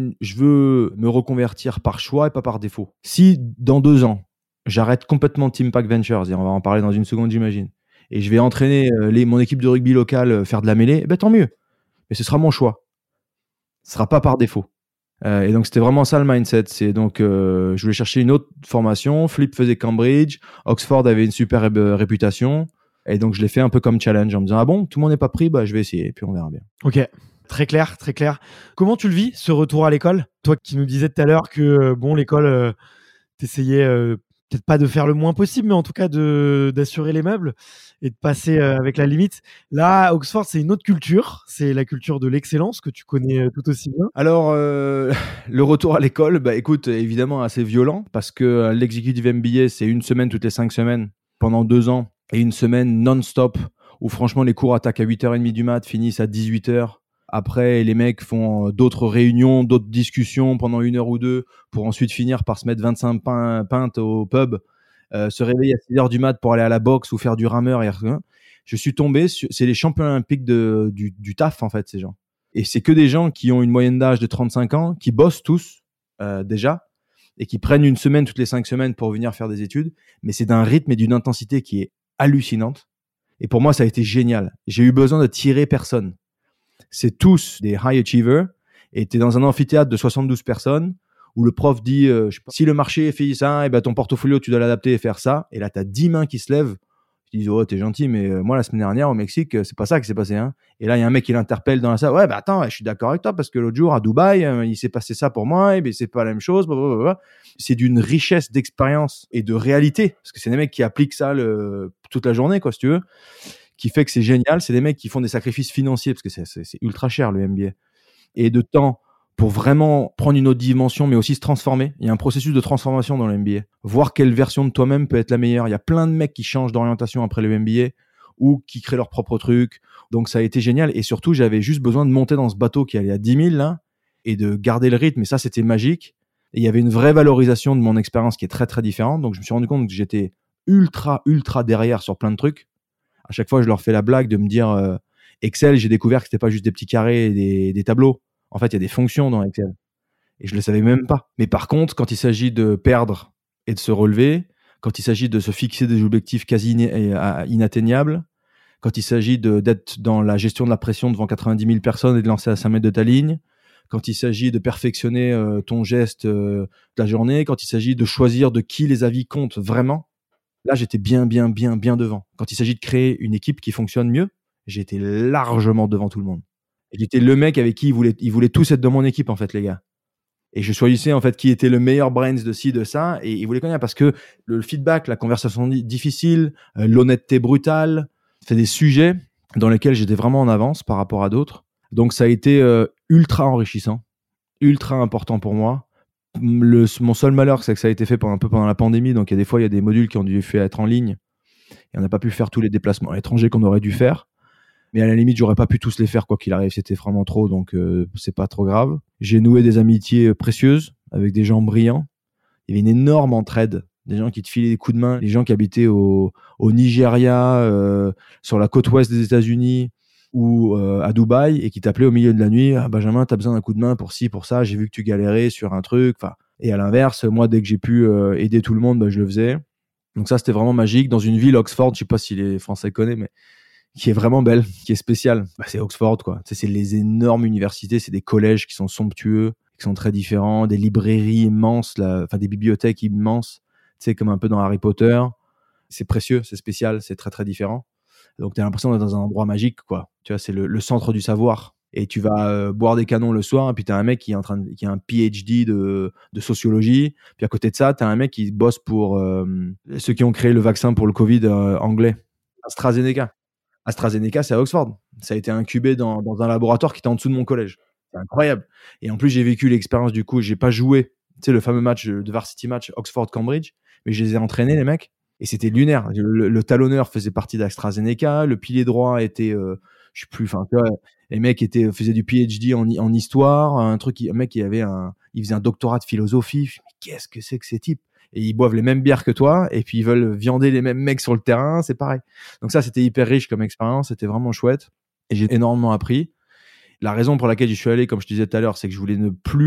[SPEAKER 3] veux me reconvertir par choix et pas par défaut. Si dans 2 ans, j'arrête complètement Team Pack Ventures, et on va en parler dans une seconde, j'imagine, et je vais entraîner mon équipe de rugby locale, faire de la mêlée, tant mieux. Mais ce sera mon choix. Ce sera pas par défaut. Et donc, c'était vraiment ça le mindset. C'est donc, je voulais chercher une autre formation. Flip faisait Cambridge. Oxford avait une super réputation. Et donc, je l'ai fait un peu comme challenge en me disant, ah bon, tout le monde n'est pas pris, je vais essayer, puis on verra bien.
[SPEAKER 2] Ok. Très clair, très clair. Comment tu le vis, ce retour à l'école? Toi qui nous disais tout à l'heure que l'école, t'essayais peut-être pas de faire le moins possible, mais en tout cas d'assurer les meubles et de passer avec la limite. Là, à Oxford, c'est une autre culture. C'est la culture de l'excellence que tu connais tout aussi bien.
[SPEAKER 3] Alors, le retour à l'école, écoute, évidemment assez violent parce que l'executive MBA, c'est 1 semaine toutes les 5 semaines pendant 2 ans et 1 semaine non-stop où franchement les cours attaquent à 8h30 du mat, finissent à 18h. Après, les mecs font d'autres réunions, d'autres discussions pendant 1 heure ou 2 pour ensuite finir par se mettre 25 pintes au pub se réveiller à 6h du mat pour aller à la boxe ou faire du rameur. Je suis tombé c'est les champions olympiques du taf, en fait, ces gens. Et c'est que des gens qui ont une moyenne d'âge de 35 ans, qui bossent tous déjà, et qui prennent une semaine toutes les 5 semaines pour venir faire des études. Mais c'est d'un rythme et d'une intensité qui est hallucinante. Et pour moi, ça a été génial. J'ai eu besoin de tirer personne. C'est tous des high achievers. Et t'es dans un amphithéâtre de 72 personnes où le prof dit, je sais pas, si le marché fait ça, et ben ton portfolio, tu dois l'adapter et faire ça. Et là, t'as 10 mains qui se lèvent. Ils disent, oh, t'es gentil, mais moi, la semaine dernière, au Mexique, c'est pas ça qui s'est passé, hein. Et là, il y a un mec qui l'interpelle dans la salle. Ouais, bah attends, je suis d'accord avec toi parce que l'autre jour, à Dubaï, il s'est passé ça pour moi, et ben c'est pas la même chose, blablabla. C'est d'une richesse d'expérience et de réalité. Parce que c'est des mecs qui appliquent ça toute la journée, quoi, si tu veux, qui fait que c'est génial. C'est des mecs qui font des sacrifices financiers parce que c'est ultra cher, le MBA. Et de temps pour vraiment prendre une autre dimension, mais aussi se transformer. Il y a un processus de transformation dans le MBA. Voir quelle version de toi-même peut être la meilleure. Il y a plein de mecs qui changent d'orientation après le MBA ou qui créent leur propre truc. Donc ça a été génial. Et surtout, j'avais juste besoin de monter dans ce bateau qui allait à 10 000 là et de garder le rythme. Et ça, c'était magique. Et il y avait une vraie valorisation de mon expérience qui est très, très différente. Donc je me suis rendu compte que j'étais ultra, ultra derrière sur plein de trucs. À chaque fois, je leur fais la blague de me dire Excel, j'ai découvert que c'était pas juste des petits carrés et des tableaux. En fait, il y a des fonctions dans Excel. Et je le savais même pas. Mais par contre, quand il s'agit de perdre et de se relever, quand il s'agit de se fixer des objectifs quasi inatteignables, quand il s'agit d'être dans la gestion de la pression devant 90 000 personnes et de lancer à 5 mètres de ta ligne, quand il s'agit de perfectionner ton geste de la journée, quand il s'agit de choisir de qui les avis comptent vraiment, là, j'étais bien devant. Quand il s'agit de créer une équipe qui fonctionne mieux, j'étais largement devant tout le monde. Et j'étais le mec avec qui ils voulaient tous être dans mon équipe, en fait, les gars. Et je choisissais, en fait, qui était le meilleur brains de ci, de ça. Et ils voulaient connaître parce que le feedback, la conversation difficile, l'honnêteté brutale, c'est des sujets dans lesquels j'étais vraiment en avance par rapport à d'autres. Donc, ça a été ultra enrichissant, ultra important pour moi. Mon seul malheur, c'est que ça a été fait un peu pendant la pandémie. Donc, il y a des modules qui ont dû être en ligne. Et on n'a pas pu faire tous les déplacements à l'étranger qu'on aurait dû faire. Mais à la limite, j'aurais pas pu tous les faire quoi qu'il arrive. C'était vraiment trop, donc c'est pas trop grave. J'ai noué des amitiés précieuses avec des gens brillants. Il y avait une énorme entraide. Des gens qui te filaient des coups de main. Les gens qui habitaient au Nigeria, sur la côte ouest des États-Unis ou à Dubaï et qui t'appelaient au milieu de la nuit. Ah, Benjamin, t'as besoin d'un coup de main pour ci, pour ça. J'ai vu que tu galérais sur un truc. Enfin, et à l'inverse, moi, dès que j'ai pu aider tout le monde, je le faisais. Donc ça, c'était vraiment magique. Dans une ville, Oxford, je sais pas si les Français connaissent, mais qui est vraiment belle, qui est spéciale. C'est Oxford, quoi. C'est les énormes universités, c'est des collèges qui sont somptueux, qui sont très différents, des librairies immenses, des bibliothèques immenses, comme un peu dans Harry Potter. C'est précieux, c'est spécial, c'est très très différent. Donc t'as l'impression d'être dans un endroit magique, quoi. Tu vois, c'est le centre du savoir. Et tu vas boire des canons le soir, et puis t'as un mec qui a un PhD de sociologie. Puis à côté de ça, t'as un mec qui bosse pour ceux qui ont créé le vaccin pour le Covid anglais, AstraZeneca, c'est à Oxford. Ça a été incubé dans un laboratoire qui était en dessous de mon collège. C'est incroyable. Et en plus, j'ai vécu l'expérience du coup. J'ai pas joué, le fameux match de varsity match Oxford-Cambridge, mais je les ai entraînés, les mecs. Et c'était lunaire. Le talonneur faisait partie d'AstraZeneca. Le pilier droit était, je sais plus, enfin, tu vois, les mecs faisaient du PhD en histoire. Un mec, il faisait un doctorat de philosophie. Je me dis, mais qu'est-ce que c'est que ces types? Et ils boivent les mêmes bières que toi, et puis ils veulent viander les mêmes mecs sur le terrain, c'est pareil. Donc ça, c'était hyper riche comme expérience, c'était vraiment chouette, et j'ai énormément appris. La raison pour laquelle j'y suis allé, comme je te disais tout à l'heure, c'est que je voulais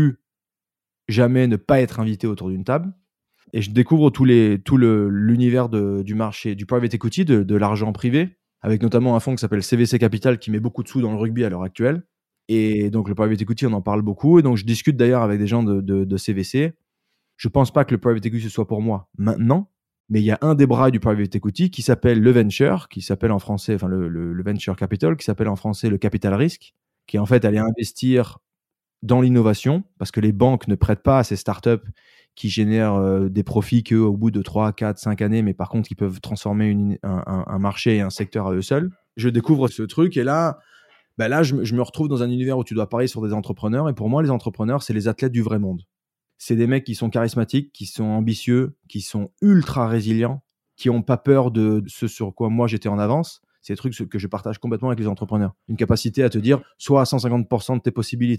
[SPEAKER 3] ne pas être invité autour d'une table, et je découvre tout l'univers du marché, du private equity, de l'argent privé, avec notamment un fonds qui s'appelle CVC Capital, qui met beaucoup de sous dans le rugby à l'heure actuelle. Et donc le private equity, on en parle beaucoup, et donc je discute d'ailleurs avec des gens de CVC. Je pense pas que le private equity soit pour moi maintenant, mais il y a un des bras du private equity qui s'appelle le venture, qui s'appelle en français, enfin le venture capital, qui s'appelle en français le capital risque, qui en fait allait investir dans l'innovation, parce que les banques ne prêtent pas à ces startups qui génèrent des profits qu'au bout de 3, 4, 5 années, mais par contre qui peuvent transformer un marché et un secteur à eux seuls. Je découvre ce truc et là, je me retrouve dans un univers où tu dois parier sur des entrepreneurs, et pour moi, les entrepreneurs, c'est les athlètes du vrai monde. C'est des mecs qui sont charismatiques, qui sont ambitieux, qui sont ultra résilients, qui n'ont pas peur de ce sur quoi moi j'étais en avance. C'est des trucs que je partage complètement avec les entrepreneurs. Une capacité à te dire, sois à 150% de tes possibilités.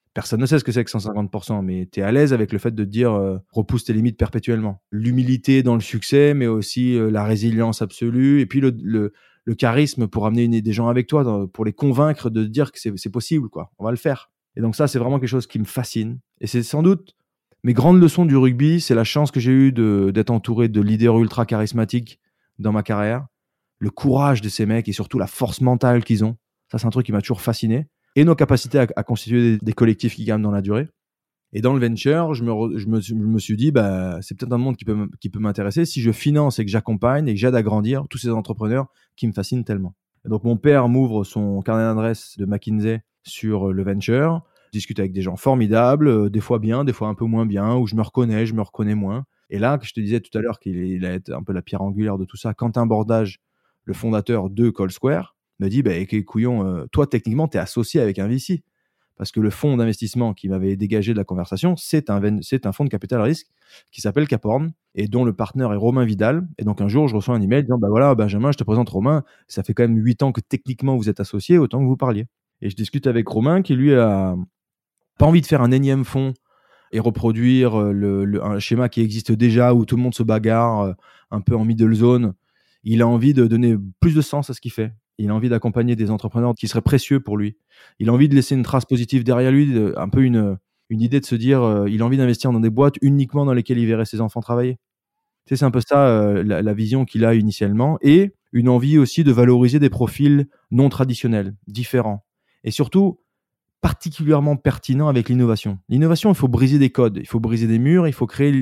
[SPEAKER 3] Personne ne sait ce que c'est que 150%, mais tu es à l'aise avec le fait de te dire repousse tes limites perpétuellement. L'humilité dans le succès, mais aussi la résilience absolue, et puis le charisme pour amener des gens avec toi, pour les convaincre de dire que c'est possible, quoi. On va le faire. Et donc ça, c'est vraiment quelque chose qui me fascine. Et c'est sans doute mes grandes leçons du rugby, c'est la chance que j'ai eue d'être entouré de leaders ultra charismatiques dans ma carrière, le courage de ces mecs et surtout la force mentale qu'ils ont. Ça, c'est un truc qui m'a toujours fasciné. Et nos capacités à constituer des collectifs qui gagnent dans la durée. Et dans le venture, je me suis dit, c'est peut-être un monde qui peut m'intéresser si je finance et que j'accompagne et que j'aide à grandir tous ces entrepreneurs qui me fascinent tellement. Et donc, mon père m'ouvre son carnet d'adresses de McKinsey sur le venture. Je discute avec des gens formidables, des fois bien, des fois un peu moins bien, où je me reconnais moins. Et là, que je te disais tout à l'heure qu'il a été un peu la pierre angulaire de tout ça, Quentin Bordage, le fondateur de Call Square, me dit, couillon, toi, techniquement, tu es associé avec un VC. Parce que le fonds d'investissement qui m'avait dégagé de la conversation, c'est un fonds de capital risque qui s'appelle Cap Horn et dont le partenaire est Romain Vidal. Et donc, un jour, je reçois un email disant, voilà, Benjamin, je te présente Romain. Ça fait quand même 8 ans que techniquement, vous êtes associés, autant que vous parliez. Et je discute avec Romain qui, lui, a pas envie de faire un énième fonds et reproduire un schéma qui existe déjà où tout le monde se bagarre un peu en middle zone. Il a envie de donner plus de sens à ce qu'il fait. Il a envie d'accompagner des entrepreneurs qui seraient précieux pour lui. Il a envie de laisser une trace positive derrière lui, un peu une idée de se dire, il a envie d'investir dans des boîtes uniquement dans lesquelles il verrait ses enfants travailler. Tu sais, c'est un peu ça la vision qu'il a initialement, et une envie aussi de valoriser des profils non traditionnels, différents, et surtout particulièrement pertinents avec l'innovation. L'innovation, il faut briser des codes, il faut briser des murs, il faut créer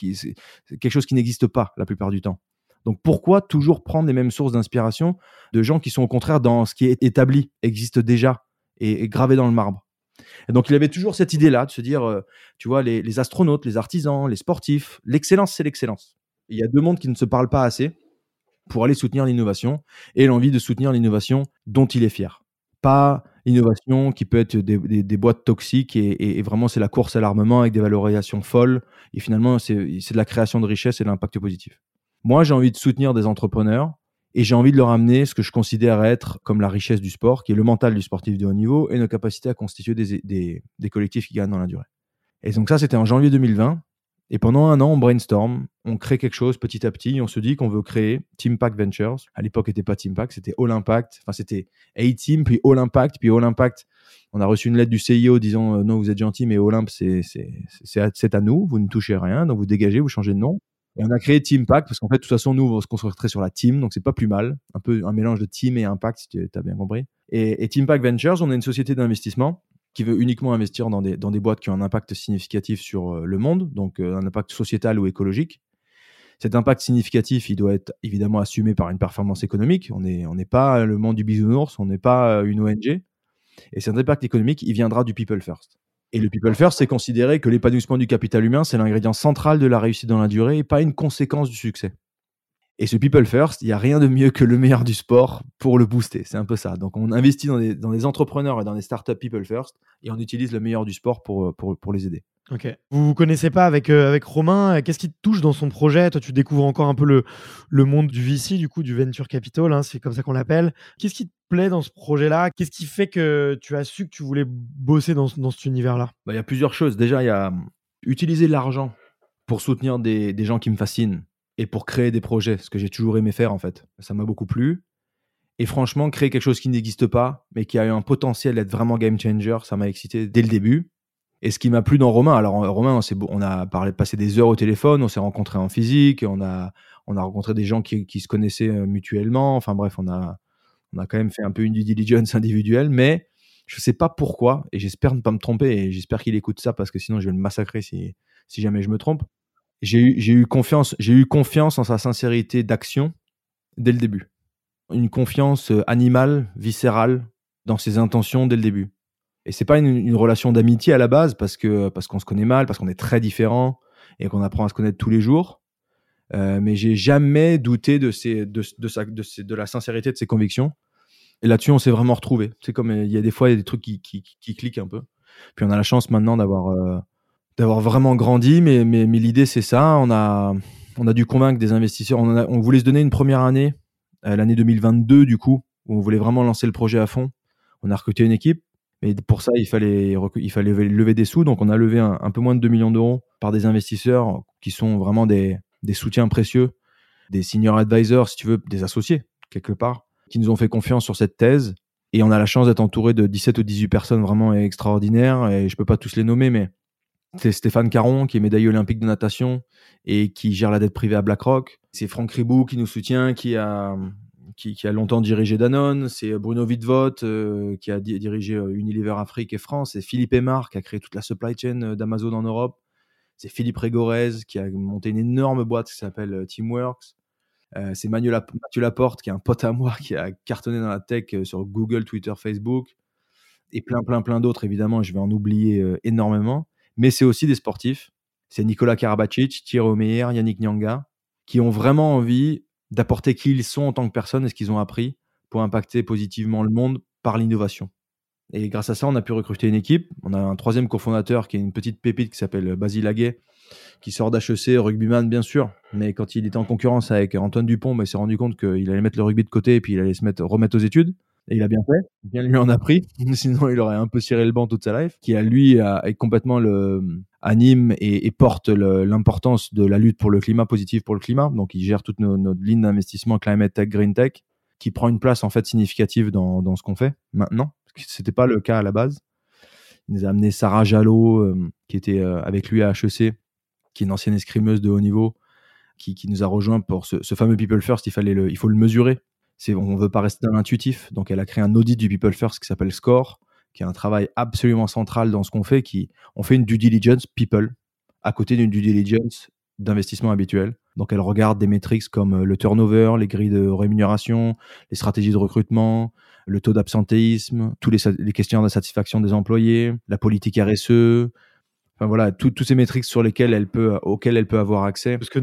[SPEAKER 3] quelque chose qui n'existe pas la plupart du temps. Donc, pourquoi toujours prendre les mêmes sources d'inspiration de gens qui sont au contraire dans ce qui est établi, existe déjà et gravé dans le marbre? Et donc, il avait toujours cette idée-là de se dire, tu vois, les astronautes, les artisans, les sportifs, l'excellence, c'est l'excellence. Il y a deux mondes qui ne se parlent pas assez pour aller soutenir l'innovation et l'envie de soutenir l'innovation dont il est fier. Pas l'innovation qui peut être des boîtes toxiques et vraiment, c'est la course à l'armement avec des valorisations folles. Et finalement, c'est de la création de richesse et de l'impact positif. Moi, j'ai envie de soutenir des entrepreneurs et j'ai envie de leur amener ce que je considère être comme la richesse du sport, qui est le mental du sportif de haut niveau et nos capacités à constituer des collectifs qui gagnent dans la durée. Et donc ça, c'était en janvier 2020. Et pendant un an, on brainstorm, on crée quelque chose petit à petit. On se dit qu'on veut créer Teampact Ventures. À l'époque, c'était pas Teampact, c'était All Impact. Enfin, c'était A-Team, puis All Impact, puis All Impact. On a reçu une lettre du CIO disant non, vous êtes gentil, mais Olympe, c'est à nous, vous ne touchez rien, donc vous dégagez, vous changez de nom. Et on a créé Teampact parce qu'en fait, de toute façon, nous, on va se concentrer sur la team, donc c'est pas plus mal. Un peu un mélange de team et impact, si tu as bien compris. Et Teampact Ventures, on est une société d'investissement qui veut uniquement investir dans des boîtes qui ont un impact significatif sur le monde, donc un impact sociétal ou écologique. Cet impact significatif, il doit être évidemment assumé par une performance économique. On n'est pas le monde du bisounours, on n'est pas une ONG. Et cet impact économique, il viendra du people first. Et le people first, c'est considérer que l'épanouissement du capital humain, c'est l'ingrédient central de la réussite dans la durée et pas une conséquence du succès. Et ce people first, il n'y a rien de mieux que le meilleur du sport pour le booster. C'est un peu ça. Donc, on investit dans des entrepreneurs et dans des startups people first et on utilise le meilleur du sport pour les aider.
[SPEAKER 2] Ok. Vous connaissez pas avec Romain, qu'est-ce qui te touche dans son projet? Toi, tu découvres encore un peu le monde du VC, du coup, du Venture Capital, hein, c'est comme ça qu'on l'appelle. Qu'est-ce qui te plaît dans ce projet-là? Qu'est-ce qui fait que tu as su que tu voulais bosser dans cet univers-là?
[SPEAKER 3] Il y a plusieurs choses. Déjà, il y a utiliser l'argent pour soutenir des gens qui me fascinent et pour créer des projets, ce que j'ai toujours aimé faire, en fait. Ça m'a beaucoup plu. Et franchement, créer quelque chose qui n'existe pas, mais qui a eu un potentiel d'être vraiment game changer, ça m'a excité dès le début. Et ce qui m'a plu dans Romain, alors Romain, on a passé des heures au téléphone, on s'est rencontrés en physique, on a rencontré des gens qui se connaissaient mutuellement. Enfin bref, on a quand même fait un peu une due diligence individuelle, mais je sais pas pourquoi, et j'espère ne pas me tromper, et j'espère qu'il écoute ça parce que sinon je vais le massacrer si jamais je me trompe. J'ai eu confiance en sa sincérité d'action dès le début. Une confiance animale, viscérale dans ses intentions dès le début. Et c'est pas une relation d'amitié à la base parce qu'on se connaît mal, parce qu'on est très différents et qu'on apprend à se connaître tous les jours. Mais j'ai jamais douté de la sincérité de ses convictions. Et là-dessus, on s'est vraiment retrouvés. C'est comme il y a des fois, il y a des trucs qui cliquent un peu. Puis on a la chance maintenant d'avoir vraiment grandi. Mais l'idée, c'est ça. On a dû convaincre des investisseurs. On voulait se donner une première année, l'année 2022 du coup, où on voulait vraiment lancer le projet à fond. On a recruté une équipe. Mais pour ça, il fallait lever des sous. Donc, on a levé un peu moins de 2 millions d'euros par des investisseurs qui sont vraiment des soutiens précieux, des senior advisors, si tu veux, des associés, quelque part, qui nous ont fait confiance sur cette thèse. Et on a la chance d'être entouré de 17 ou 18 personnes vraiment extraordinaires. Et je peux pas tous les nommer, mais c'est Stéphane Caron, qui est médaillé olympique de natation et qui gère la dette privée à BlackRock. C'est Franck Ribou qui nous soutient, qui a longtemps dirigé Danone. C'est Bruno Wittvogt qui a dirigé Unilever Afrique et France. C'est Philippe Aymar qui a créé toute la supply chain d'Amazon en Europe. C'est Philippe Régorez qui a monté une énorme boîte qui s'appelle Teamworks. C'est Mathieu Laporte, qui est un pote à moi, qui a cartonné dans la tech sur Google, Twitter, Facebook. Et plein d'autres, évidemment. Je vais en oublier énormément. Mais c'est aussi des sportifs. C'est Nicolas Karabatic, Thierry Omeyer, Yannick Nyanga, qui ont vraiment envie d'apporter qui ils sont en tant que personnes et ce qu'ils ont appris pour impacter positivement le monde par l'innovation. Et grâce à ça, on a pu recruter une équipe. On a un troisième cofondateur qui est une petite pépite qui s'appelle Basile Aguet, qui sort d'HEC, rugbyman bien sûr. Mais quand il était en concurrence avec Antoine Dupont, il s'est rendu compte qu'il allait mettre le rugby de côté et puis il allait remettre aux études. Et il a bien fait, bien lui en a pris, sinon il aurait un peu ciré le banc toute sa life, qui est complètement anime et porte l'importance de la lutte pour le climat, positive pour le climat. Donc il gère toute notre ligne d'investissement Climate Tech, Green Tech, qui prend une place en fait significative dans ce qu'on fait maintenant, parce que c'était pas le cas à la base. Il nous a amené Sarah Jalot, qui était avec lui à HEC, qui est une ancienne escrimeuse de haut niveau, qui nous a rejoint pour ce fameux People First. Il faut le mesurer. On ne veut pas rester dans l'intuitif. Donc, elle a créé un audit du People First qui s'appelle SCORE, qui est un travail absolument central dans ce qu'on fait. On fait une due diligence people à côté d'une due diligence d'investissement habituel. Donc, elle regarde des métriques comme le turnover, les grilles de rémunération, les stratégies de recrutement, le taux d'absentéisme, tous les questions de satisfaction des employés, la politique RSE. Enfin voilà, tous ces métriques auxquelles elle peut avoir accès.
[SPEAKER 2] Ce que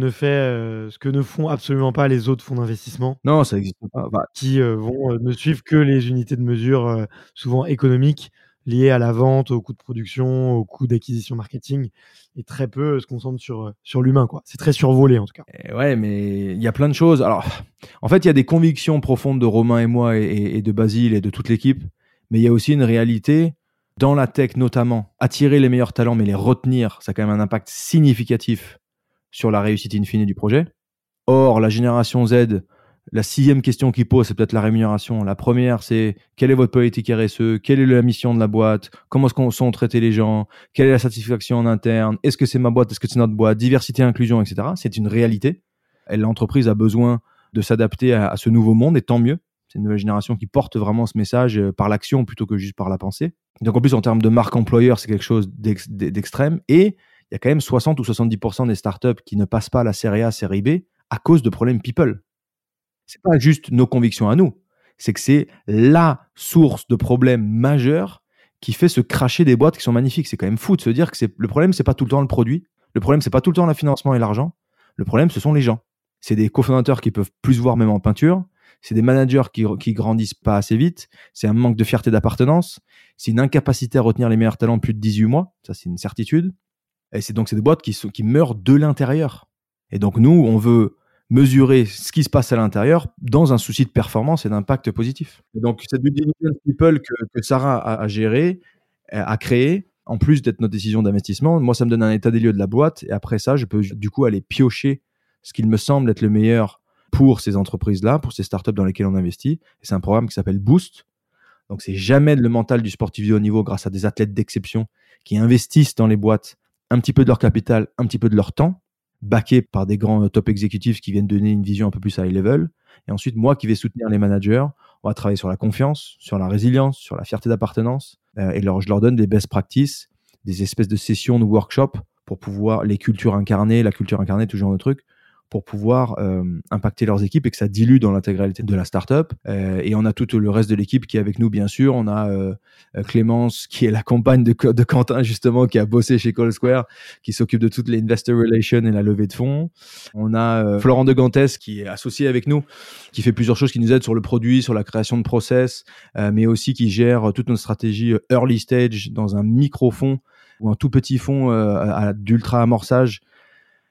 [SPEAKER 2] ne font absolument pas les autres fonds d'investissement.
[SPEAKER 3] Non, ça n'existe pas.
[SPEAKER 2] Qui ne suivent que les unités de mesure souvent économiques liées à la vente, au coût de production, au coût d'acquisition marketing, et très peu se concentrent sur l'humain, quoi. C'est très survolé en tout cas.
[SPEAKER 3] Ouais, mais il y a plein de choses. Alors, en fait, il y a des convictions profondes de Romain et moi et de Basile et de toute l'équipe, mais il y a aussi une réalité. Dans la tech notamment, attirer les meilleurs talents, mais les retenir, ça a quand même un impact significatif sur la réussite in fine du projet. Or, la génération Z, la 6e question qu'ils posent, c'est peut-être la rémunération. La première, c'est quelle est votre politique RSE? Quelle est la mission de la boîte? Comment est-ce qu'on sont traités les gens? Quelle est la satisfaction en interne? Est-ce que c'est ma boîte? Est-ce que c'est notre boîte? Diversité, inclusion, etc. C'est une réalité. L'entreprise a besoin de s'adapter à ce nouveau monde, et tant mieux. C'est une nouvelle génération qui porte vraiment ce message par l'action plutôt que juste par la pensée. Donc en plus, en termes de marque employeur, c'est quelque chose d'extrême. Et il y a quand même 60 ou 70% des startups qui ne passent pas la série A, série B à cause de problèmes people. C'est pas juste nos convictions à nous. C'est que c'est la source de problèmes majeurs qui fait se cracher des boîtes qui sont magnifiques. C'est quand même fou de se dire que le problème, c'est pas tout le temps le produit. Le problème, c'est pas tout le temps le financement et l'argent. Le problème, ce sont les gens. C'est des cofondateurs qui peuvent plus voir même en peinture. C'est des managers qui grandissent pas assez vite. C'est un manque de fierté d'appartenance. C'est une incapacité à retenir les meilleurs talents plus de 18 mois. Ça, c'est une certitude. Et c'est des boîtes qui meurent de l'intérieur. Et donc, nous, on veut mesurer ce qui se passe à l'intérieur dans un souci de performance et d'impact positif. Et donc, cette due diligence people que Sarah a gérée, a créée, en plus d'être notre décision d'investissement, moi, ça me donne un état des lieux de la boîte. Et après ça, je peux du coup aller piocher ce qu'il me semble être le meilleur pour ces entreprises-là, pour ces startups dans lesquelles on investit. Et c'est un programme qui s'appelle Boost. Donc, c'est jamais le mental du sportif de haut niveau grâce à des athlètes d'exception qui investissent dans les boîtes un petit peu de leur capital, un petit peu de leur temps, backés par des grands top exécutifs qui viennent donner une vision un peu plus high level. Et ensuite, moi qui vais soutenir les managers, on va travailler sur la confiance, sur la résilience, sur la fierté d'appartenance. Et je leur donne des best practices, des espèces de sessions de workshop pour pouvoir la culture incarnée, tout genre de trucs, pour pouvoir impacter leurs équipes et que ça dilue dans l'intégralité de la startup. Et on a tout le reste de l'équipe qui est avec nous, bien sûr. On a Clémence, qui est la compagne de Quentin, justement, qui a bossé chez Call Square, qui s'occupe de toutes les investor relations et la levée de fonds. On a Florent de Gantes, qui est associé avec nous, qui fait plusieurs choses, qui nous aide sur le produit, sur la création de process, mais aussi qui gère toute notre stratégie early stage dans un micro-fonds ou un tout petit fonds d'ultra amorçage,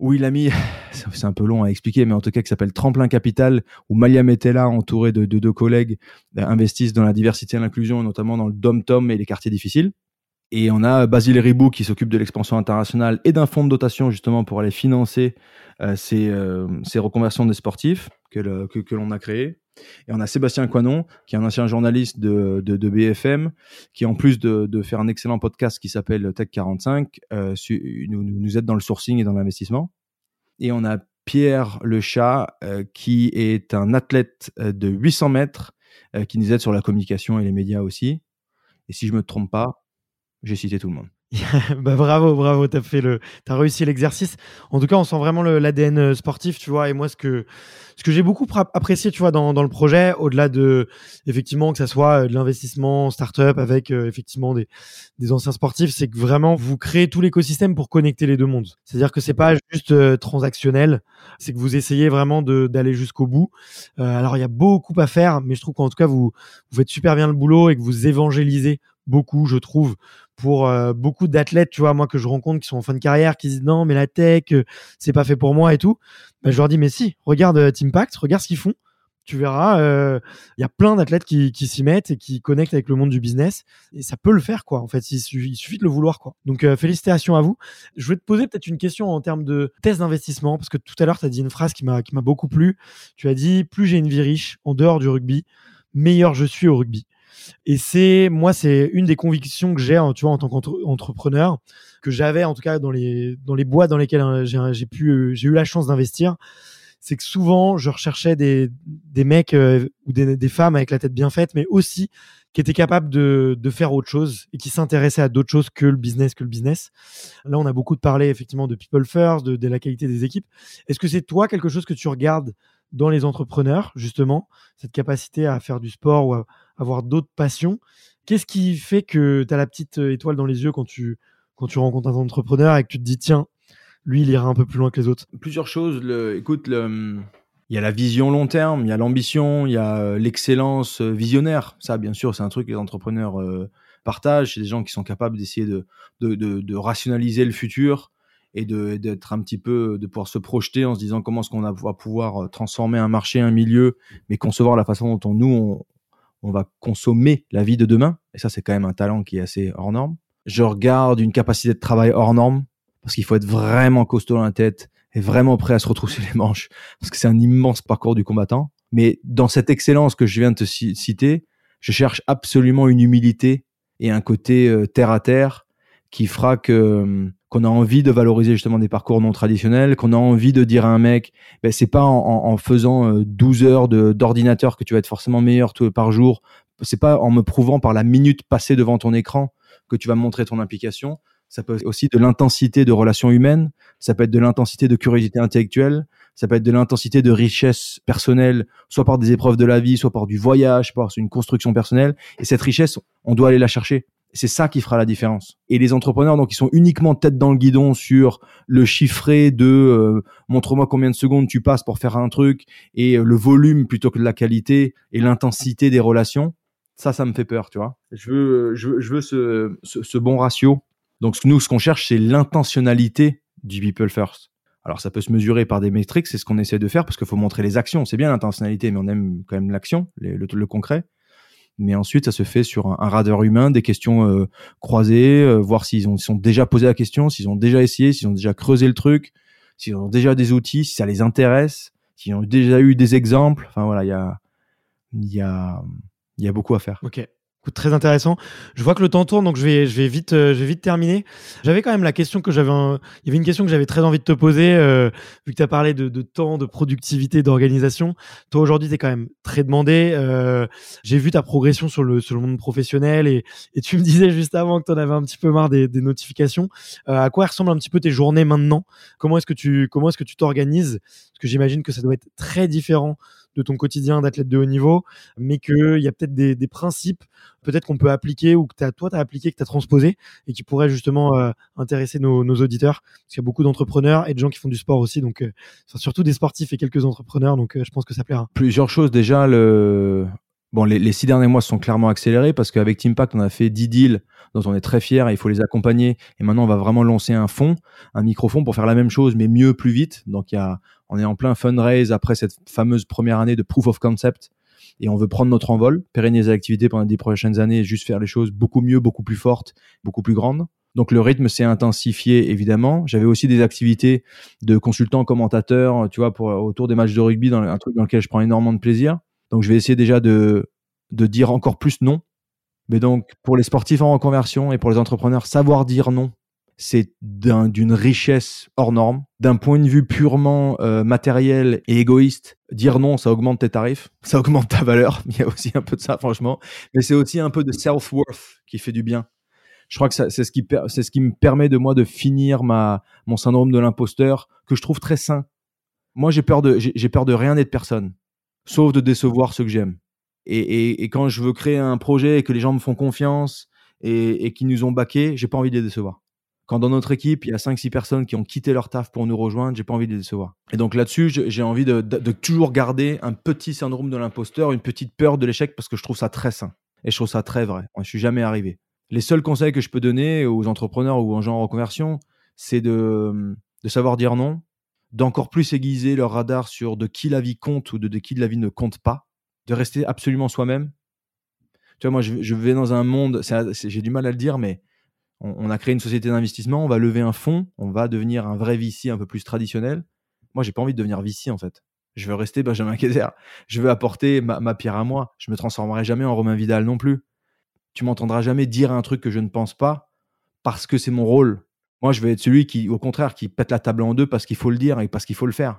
[SPEAKER 3] où il a mis, c'est un peu long à expliquer, mais en tout cas qui s'appelle Tremplin Capital, où Malia Metella, entouré de deux collègues, investissent dans la diversité et l'inclusion, notamment dans le dom-tom et les quartiers difficiles. Et on a Basile Ribou qui s'occupe de l'expansion internationale et d'un fonds de dotation justement pour aller financer ces reconversions des sportifs que l'on a créé. Et on a Sébastien Coinon, qui est un ancien journaliste de BFM, qui en plus de faire un excellent podcast qui s'appelle Tech 45, nous aide dans le sourcing et dans l'investissement. Et on a Pierre Le Chat, qui est un athlète de 800 mètres, qui nous aide sur la communication et les médias aussi. Et si je me trompe pas, j'ai cité tout le monde.
[SPEAKER 2] Bah bravo, t'as réussi l'exercice. En tout cas, on sent vraiment l'ADN sportif, tu vois. Et moi, ce que j'ai beaucoup apprécié, tu vois, dans le projet, au-delà de, effectivement, que ça soit de l'investissement start-up avec, effectivement, des anciens sportifs, c'est que vraiment, vous créez tout l'écosystème pour connecter les deux mondes. C'est-à-dire que c'est pas juste transactionnel, c'est que vous essayez vraiment d'aller jusqu'au bout. Alors, il y a beaucoup à faire, mais je trouve qu'en tout cas, vous faites super bien le boulot et que vous évangélisez beaucoup, je trouve, pour beaucoup d'athlètes, tu vois, moi que je rencontre qui sont en fin de carrière, qui disent non mais la tech c'est pas fait pour moi et tout. Bah, je leur dis mais si, regarde Teampact, regarde ce qu'ils font, tu verras, il y a plein d'athlètes qui s'y mettent et qui connectent avec le monde du business et ça peut le faire quoi. En fait, il suffit de le vouloir quoi. Donc félicitations à vous. Je vais te poser peut-être une question en termes de thèse d'investissement parce que tout à l'heure tu as dit une phrase qui m'a beaucoup plu. Tu as dit plus j'ai une vie riche en dehors du rugby, meilleur je suis au rugby. Et c'est une des convictions que j'ai, tu vois, en tant qu'entrepreneur, que j'avais en tout cas dans les boîtes dans lesquelles j'ai eu la chance d'investir. C'est que souvent je recherchais des mecs ou des femmes avec la tête bien faite, mais aussi qui étaient capables de faire autre chose et qui s'intéressaient à d'autres choses que le business. Là, on a beaucoup parlé effectivement de people first, de la qualité des équipes. Est-ce que c'est toi quelque chose que tu regardes dans les entrepreneurs, justement, cette capacité à faire du sport ou à avoir d'autres passions? Qu'est-ce qui fait que tu as la petite étoile dans les yeux quand tu rencontres un entrepreneur et que tu te dis tiens, lui, il ira un peu plus loin que les autres?
[SPEAKER 3] Plusieurs choses. Il y a la vision long terme, il y a l'ambition, il y a l'excellence visionnaire. Ça, bien sûr, c'est un truc que les entrepreneurs partagent. C'est des gens qui sont capables d'essayer de rationaliser le futur et d'être un petit peu, de pouvoir se projeter en se disant comment est-ce qu'on va pouvoir transformer un marché, un milieu, mais concevoir la façon dont on va consommer la vie de demain. Et ça, c'est quand même un talent qui est assez hors norme. Je regarde une capacité de travail hors norme, parce qu'il faut être vraiment costaud dans la tête et vraiment prêt à se retrousser les manches, parce que c'est un immense parcours du combattant. Mais dans cette excellence que je viens de te citer, je cherche absolument une humilité et un côté terre à terre qui fera qu'on a envie de valoriser justement des parcours non traditionnels, qu'on a envie de dire à un mec, c'est pas en faisant 12 heures d'ordinateur que tu vas être forcément meilleur par jour. C'est pas en me prouvant par la minute passée devant ton écran que tu vas me montrer ton implication. Ça peut être aussi de l'intensité de relations humaines, ça peut être de l'intensité de curiosité intellectuelle, ça peut être de l'intensité de richesse personnelle, soit par des épreuves de la vie, soit par du voyage, par une construction personnelle. Et cette richesse, on doit aller la chercher. C'est ça qui fera la différence. Et les entrepreneurs, donc, ils sont uniquement tête dans le guidon sur le chiffré de montre-moi combien de secondes tu passes pour faire un truc et le volume plutôt que de la qualité et l'intensité des relations. Ça me fait peur, tu vois. Je veux ce bon ratio. Donc, nous, ce qu'on cherche, c'est l'intentionnalité du people first. Alors, ça peut se mesurer par des métriques, c'est ce qu'on essaie de faire parce qu'il faut montrer les actions. C'est bien l'intentionnalité, mais on aime quand même l'action, le concret. Mais ensuite, ça se fait sur un radar humain, des questions croisées, voir s'ils sont déjà posé la question, s'ils ont déjà essayé, s'ils ont déjà creusé le truc, s'ils ont déjà des outils, si ça les intéresse, s'ils ont déjà eu des exemples. Enfin voilà, il y a beaucoup à faire.
[SPEAKER 2] Ok. Très intéressant. Je vois que le temps tourne, donc je vais vite terminer. J'avais quand même la question il y avait une question que j'avais très envie de te poser, vu que tu as parlé de temps, de productivité, d'organisation. Toi, aujourd'hui, tu es quand même très demandé. J'ai vu ta progression sur le monde professionnel et tu me disais juste avant que tu en avais un petit peu marre des notifications. À quoi ressemblent un petit peu tes journées maintenant? Comment est-ce que tu t'organises? Parce que j'imagine que ça doit être très différent de ton quotidien d'athlète de haut niveau, mais qu'il y a peut-être des principes peut-être qu'on peut appliquer ou que toi tu as appliqué, que tu as transposé et qui pourraient justement intéresser nos auditeurs, parce qu'il y a beaucoup d'entrepreneurs et de gens qui font du sport aussi, donc surtout des sportifs et quelques entrepreneurs, donc je pense que ça plaira.
[SPEAKER 3] Plusieurs choses. Déjà, Bon, les 6 derniers mois se sont clairement accélérés parce qu'avec Teampact, on a fait 10 deals dont on est très fiers et il faut les accompagner. Et maintenant, on va vraiment lancer un fonds, un micro-fonds pour faire la même chose, mais mieux, plus vite. Donc, on est en plein fundraise après cette fameuse première année de proof of concept et on veut prendre notre envol, pérenniser l'activité pendant les 10 prochaines années et juste faire les choses beaucoup mieux, beaucoup plus fortes, beaucoup plus grandes. Donc, le rythme s'est intensifié, évidemment. J'avais aussi des activités de consultant, commentateur, tu vois, autour des matchs de rugby, un truc dans lequel je prends énormément de plaisir. Donc, je vais essayer déjà de dire encore plus non. Mais donc, pour les sportifs en reconversion et pour les entrepreneurs, savoir dire non, c'est d'une richesse hors norme. D'un point de vue purement matériel et égoïste, dire non, ça augmente tes tarifs, ça augmente ta valeur. Il y a aussi un peu de ça, franchement. Mais c'est aussi un peu de self-worth qui fait du bien. Je crois que c'est ce qui me permet de moi de finir mon syndrome de l'imposteur, que je trouve très sain. Moi, j'ai peur de rien et de personne, sauf de décevoir ceux que j'aime. Et quand je veux créer un projet et que les gens me font confiance et qui nous ont backés, j'ai pas envie de les décevoir. Quand dans notre équipe, il y a 5-6 personnes qui ont quitté leur taf pour nous rejoindre, j'ai pas envie de les décevoir. Et donc là-dessus, j'ai envie de toujours garder un petit syndrome de l'imposteur, une petite peur de l'échec parce que je trouve ça très sain. Et je trouve ça très vrai. Je suis jamais arrivé. Les seuls conseils que je peux donner aux entrepreneurs ou aux gens en reconversion, c'est de savoir dire non, d'encore plus aiguiser leur radar sur de qui la vie compte ou de qui la vie ne compte pas, de rester absolument soi-même. Tu vois, moi, je vais dans un monde, j'ai du mal à le dire, mais on a créé une société d'investissement, on va lever un fonds, on va devenir un vrai VC un peu plus traditionnel. Moi, j'ai pas envie de devenir VC, en fait. Je veux rester Benjamin Kayser. Je veux apporter ma pierre à moi. Je me transformerai jamais en Romain Vidal non plus. Tu m'entendras jamais dire un truc que je ne pense pas parce que c'est mon rôle. Moi, je vais être celui qui, au contraire, qui pète la table en deux parce qu'il faut le dire et parce qu'il faut le faire.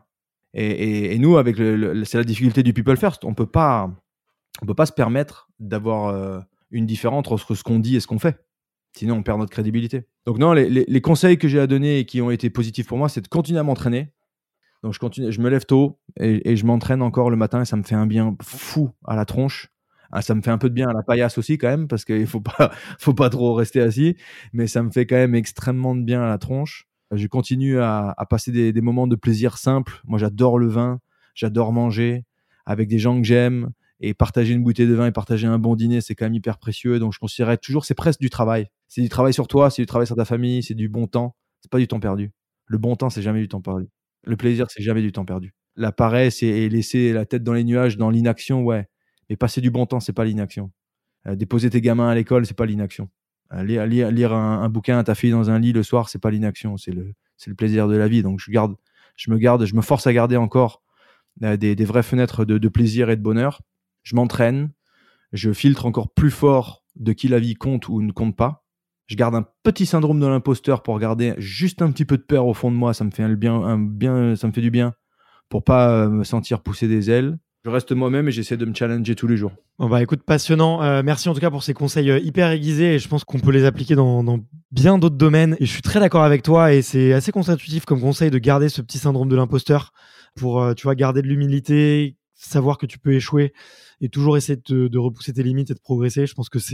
[SPEAKER 3] Et nous, avec c'est la difficulté du people first. On peut pas se permettre d'avoir une différence entre ce qu'on dit et ce qu'on fait. Sinon, on perd notre crédibilité. Donc non, les conseils que j'ai à donner et qui ont été positifs pour moi, c'est de continuer à m'entraîner. Donc je me lève tôt et je m'entraîne encore le matin et ça me fait un bien fou à la tronche. Ça me fait un peu de bien à la paillasse aussi quand même parce qu'il faut pas trop rester assis, mais ça me fait quand même extrêmement de bien à la tronche. Je continue à passer des moments de plaisir simples. Moi, j'adore le vin, j'adore manger avec des gens que j'aime et partager une bouteille de vin et partager un bon dîner, c'est quand même hyper précieux. Donc, je considérais toujours, c'est presque du travail. C'est du travail sur toi, c'est du travail sur ta famille, c'est du bon temps. C'est pas du temps perdu. Le bon temps, c'est jamais du temps perdu. Le plaisir, c'est jamais du temps perdu. La paresse et laisser la tête dans les nuages, dans l'inaction, ouais. Mais passer du bon temps, c'est pas l'inaction. Déposer tes gamins à l'école, c'est pas l'inaction. Lire un bouquin à ta fille dans un lit le soir, c'est pas l'inaction, c'est le plaisir de la vie. Donc je me force à garder encore des vraies fenêtres de plaisir et de bonheur. Je m'entraîne, je filtre encore plus fort de qui la vie compte ou ne compte pas. Je garde un petit syndrome de l'imposteur pour garder juste un petit peu de peur au fond de moi. Ça me fait ça me fait du bien pour pas me sentir pousser des ailes. Je reste moi-même et j'essaie de me challenger tous les jours.
[SPEAKER 2] Bon bah écoute, passionnant. Merci en tout cas pour ces conseils hyper aiguisés et je pense qu'on peut les appliquer dans bien d'autres domaines. Et je suis très d'accord avec toi et c'est assez contre-intuitif comme conseil de garder ce petit syndrome de l'imposteur pour, tu vois, garder de l'humilité, savoir que tu peux échouer et toujours essayer de repousser tes limites et de progresser. Je pense que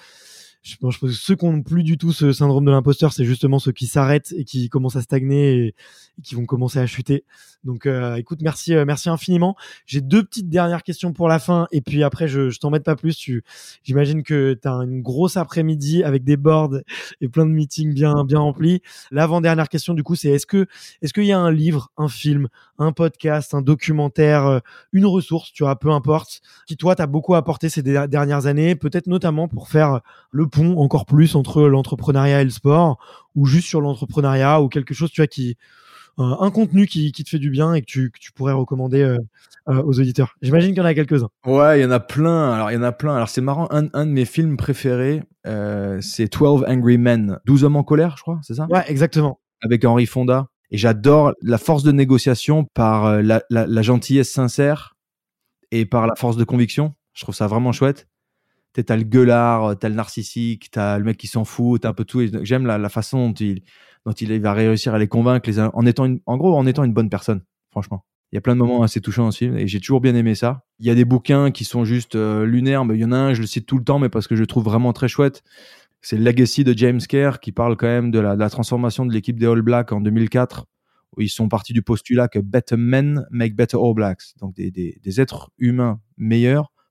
[SPEAKER 2] je pense que ceux qui n'ont plus du tout ce syndrome de l'imposteur, c'est justement ceux qui s'arrêtent et qui commencent à stagner et qui vont commencer à chuter. Donc, écoute, merci infiniment. J'ai 2 petites dernières questions pour la fin et puis après, je t'embête pas plus. J'imagine que tu as une grosse après-midi avec des boards et plein de meetings bien remplis. L'avant-dernière question, du coup, c'est est-ce qu'il y a un livre, un film, un podcast, un documentaire, une ressource, tu vois, peu importe, qui toi t'a beaucoup apporté ces dernières années, peut-être notamment pour faire le pont encore plus entre l'entrepreneuriat et le sport, ou juste sur l'entrepreneuriat, ou quelque chose, tu vois, un contenu qui te fait du bien et que tu pourrais recommander aux auditeurs. J'imagine qu'il y en a quelques-uns.
[SPEAKER 3] Ouais, il y en a plein. Alors c'est marrant, un de mes films préférés, c'est 12 Angry Men, 12 hommes en colère, je crois, c'est ça?
[SPEAKER 2] Ouais, exactement.
[SPEAKER 3] Avec Henry Fonda. Et j'adore la force de négociation par la gentillesse sincère et par la force de conviction. Je trouve ça vraiment chouette. T'as le gueulard, t'as le narcissique, t'as le mec qui s'en fout, t'as un peu tout. Et j'aime la façon dont il va réussir à les convaincre en étant une bonne personne, franchement. Il y a plein de moments assez touchants dans ce film et j'ai toujours bien aimé ça. Il y a des bouquins qui sont juste lunaires, mais il y en a un, je le cite tout le temps, mais parce que je le trouve vraiment très chouette. C'est le Legacy de James Kerr qui parle quand même de la transformation de l'équipe des All Blacks en 2004, où ils sont partis du postulat que better men make better All Blacks. Donc des êtres humains meilleurs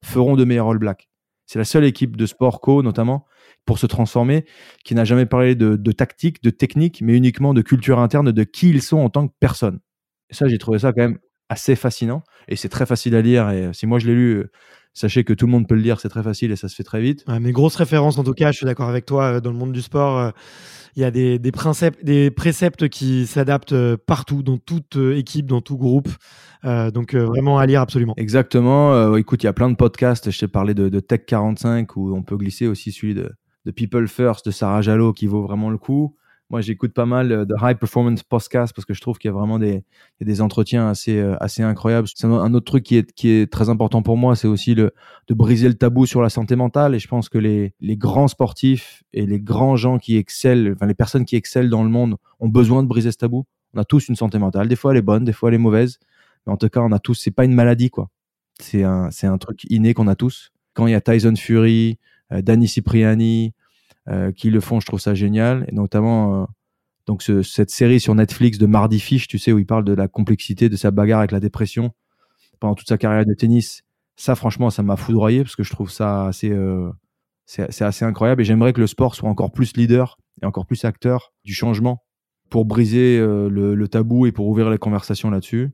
[SPEAKER 3] feront de meilleurs All Blacks. C'est la seule équipe de sport co, notamment, pour se transformer, qui n'a jamais parlé de tactique, de technique, mais uniquement de culture interne, de qui ils sont en tant que personne. Et ça, j'ai trouvé ça quand même assez fascinant. Et c'est très facile à lire. Et si moi je l'ai lu, sachez que tout le monde peut le lire, c'est très facile et ça se fait très vite.
[SPEAKER 2] Ouais, mais grosse référence en tout cas, je suis d'accord avec toi. Dans le monde du sport, il y a des préceptes qui s'adaptent partout, dans toute équipe, dans tout groupe. Donc vraiment à lire absolument.
[SPEAKER 3] Exactement. Écoute, il y a plein de podcasts. Je t'ai parlé de Tech 45 où on peut glisser aussi celui de People First de Sarah Jalot qui vaut vraiment le coup. Moi, j'écoute pas mal de High Performance Podcast parce que je trouve qu'il y a vraiment des entretiens assez incroyables. C'est un autre truc qui est très important pour moi, c'est aussi de briser le tabou sur la santé mentale. Et je pense que les grands sportifs et les grands gens qui excellent, enfin les personnes qui excellent dans le monde ont besoin de briser ce tabou. On a tous une santé mentale. Des fois, elle est bonne, des fois, elle est mauvaise. Mais en tout cas, on a tous. C'est pas une maladie, quoi. C'est un truc inné qu'on a tous. Quand il y a Tyson Fury, Danny Cipriani, qui le font, je trouve ça génial. Et notamment donc cette série sur Netflix de Mardy Fish, tu sais, où il parle de la complexité de sa bagarre avec la dépression pendant toute sa carrière de tennis. Ça, franchement, ça m'a foudroyé parce que je trouve ça c'est assez incroyable. Et j'aimerais que le sport soit encore plus leader et encore plus acteur du changement pour briser le tabou et pour ouvrir les conversations là-dessus.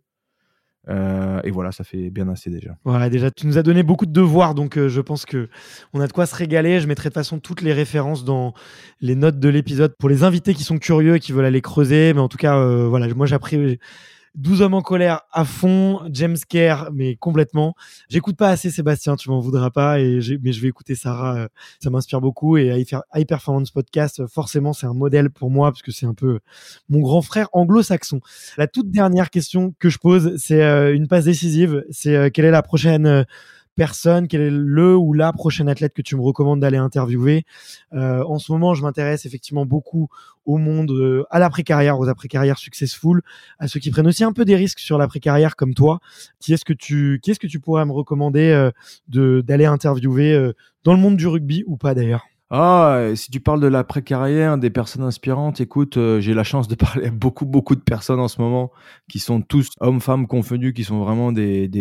[SPEAKER 3] Et voilà, ça fait bien assez déjà.
[SPEAKER 2] Voilà, déjà, tu nous as donné beaucoup de devoirs, donc je pense que on a de quoi se régaler. Je mettrai de toute façon toutes les références dans les notes de l'épisode pour les invités qui sont curieux et qui veulent aller creuser. Mais en tout cas, voilà, moi j'ai appris 12 hommes en colère à fond, James Kerr, mais complètement. J'écoute pas assez Sébastien, tu m'en voudras pas, mais je vais écouter Sarah, ça m'inspire beaucoup. Et High Performance Podcast, forcément, c'est un modèle pour moi parce que c'est un peu mon grand frère anglo-saxon. La toute dernière question que je pose, c'est une passe décisive. C'est quelle est la prochaine personne, quel est le ou la prochaine athlète que tu me recommandes d'aller interviewer. En ce moment, je m'intéresse effectivement beaucoup au monde, à l'après-carrière, aux après-carrières successful, à ceux qui prennent aussi un peu des risques sur l'après-carrière comme toi. Qui est-ce que tu pourrais me recommander d'aller interviewer dans le monde du rugby ou pas d'ailleurs?
[SPEAKER 3] Si tu parles de l'après-carrière, des personnes inspirantes, écoute, j'ai la chance de parler à beaucoup de personnes en ce moment qui sont tous hommes-femmes confondus, qui sont vraiment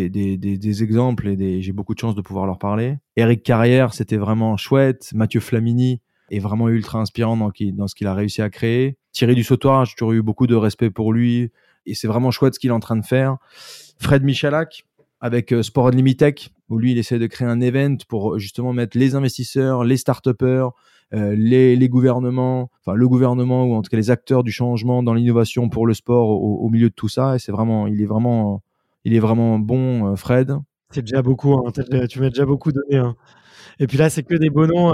[SPEAKER 3] des exemples et j'ai beaucoup de chance de pouvoir leur parler. Eric Carrière, c'était vraiment chouette. Mathieu Flamini est vraiment ultra inspirant dans ce qu'il a réussi à créer. Thierry Dussautoir, j'ai toujours eu beaucoup de respect pour lui et c'est vraiment chouette ce qu'il est en train de faire. Fred Michalak, avec Sport Unlimited, où lui, il essaie de créer un event pour justement mettre les investisseurs, les start-upers, les gouvernements, enfin le gouvernement ou en tout cas les acteurs du changement dans l'innovation pour le sport au milieu de tout ça. Et il est vraiment bon, Fred.
[SPEAKER 2] C'est déjà beaucoup, hein. Tu m'as déjà beaucoup donné, hein. Et puis là, c'est que des beaux noms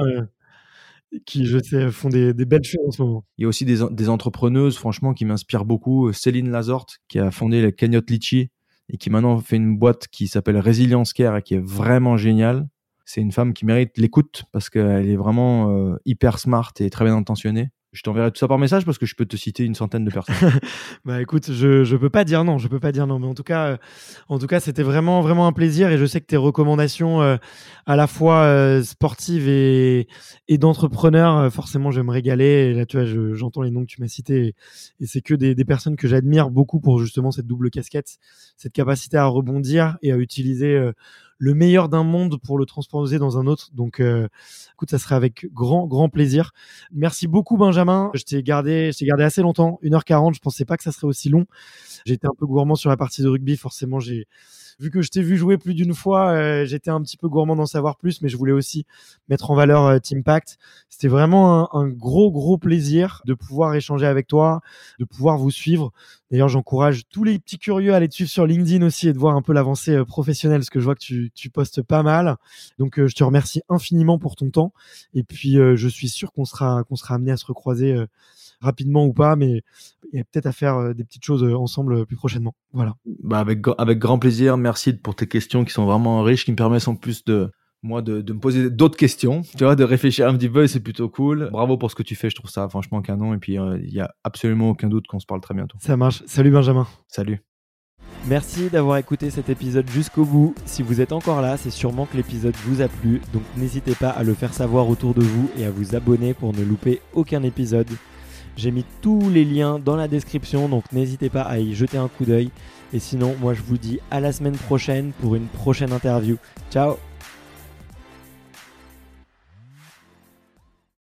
[SPEAKER 2] qui, je sais, font des belles choses en ce moment.
[SPEAKER 3] Il y a aussi des entrepreneuses, franchement, qui m'inspirent beaucoup. Céline Lazorte, qui a fondé la Cagnotte Litchi, et qui maintenant fait une boîte qui s'appelle Resilience Care et qui est vraiment géniale. C'est une femme qui mérite l'écoute parce qu'elle est vraiment hyper smart et très bien intentionnée. Je t'enverrai tout ça par message parce que je peux te citer une centaine de personnes.
[SPEAKER 2] Bah écoute, je peux pas dire non, mais en tout cas c'était vraiment un plaisir et je sais que tes recommandations à la fois sportives et d'entrepreneurs, forcément je vais me régaler. Et là tu vois, j'entends les noms que tu m'as cités et c'est que des personnes que j'admire beaucoup pour justement cette double casquette, cette capacité à rebondir et à utiliser le meilleur d'un monde pour le transposer dans un autre. Donc, écoute, ça serait avec grand plaisir. Merci beaucoup, Benjamin. Je t'ai gardé assez longtemps, 1h40. Je pensais pas que ça serait aussi long. J'étais un peu gourmand sur la partie de rugby. Forcément, vu que je t'ai vu jouer plus d'une fois, j'étais un petit peu gourmand d'en savoir plus, mais je voulais aussi mettre en valeur Teampact. C'était vraiment un gros plaisir de pouvoir échanger avec toi, de pouvoir vous suivre. D'ailleurs, j'encourage tous les petits curieux à aller te suivre sur LinkedIn aussi et de voir un peu l'avancée professionnelle, parce que je vois que tu postes pas mal. Donc, je te remercie infiniment pour ton temps. Et puis, je suis sûr qu'on sera amené à se recroiser rapidement ou pas, mais il y a peut-être à faire des petites choses ensemble plus prochainement. Voilà.
[SPEAKER 3] Bah avec grand plaisir. Merci pour tes questions qui sont vraiment riches, qui me permettent en plus de me poser d'autres questions, tu vois, de réfléchir un petit peu et c'est plutôt cool. Bravo pour ce que tu fais, je trouve ça franchement canon et puis il y a absolument aucun doute qu'on se parle très bientôt.
[SPEAKER 2] Ça marche. Salut Benjamin.
[SPEAKER 3] Salut.
[SPEAKER 2] Merci d'avoir écouté cet épisode jusqu'au bout. Si vous êtes encore là, c'est sûrement que l'épisode vous a plu, donc n'hésitez pas à le faire savoir autour de vous et à vous abonner pour ne louper aucun épisode. J'ai mis tous les liens dans la description, donc n'hésitez pas à y jeter un coup d'œil. Et sinon, moi je vous dis à la semaine prochaine pour une prochaine interview. Ciao!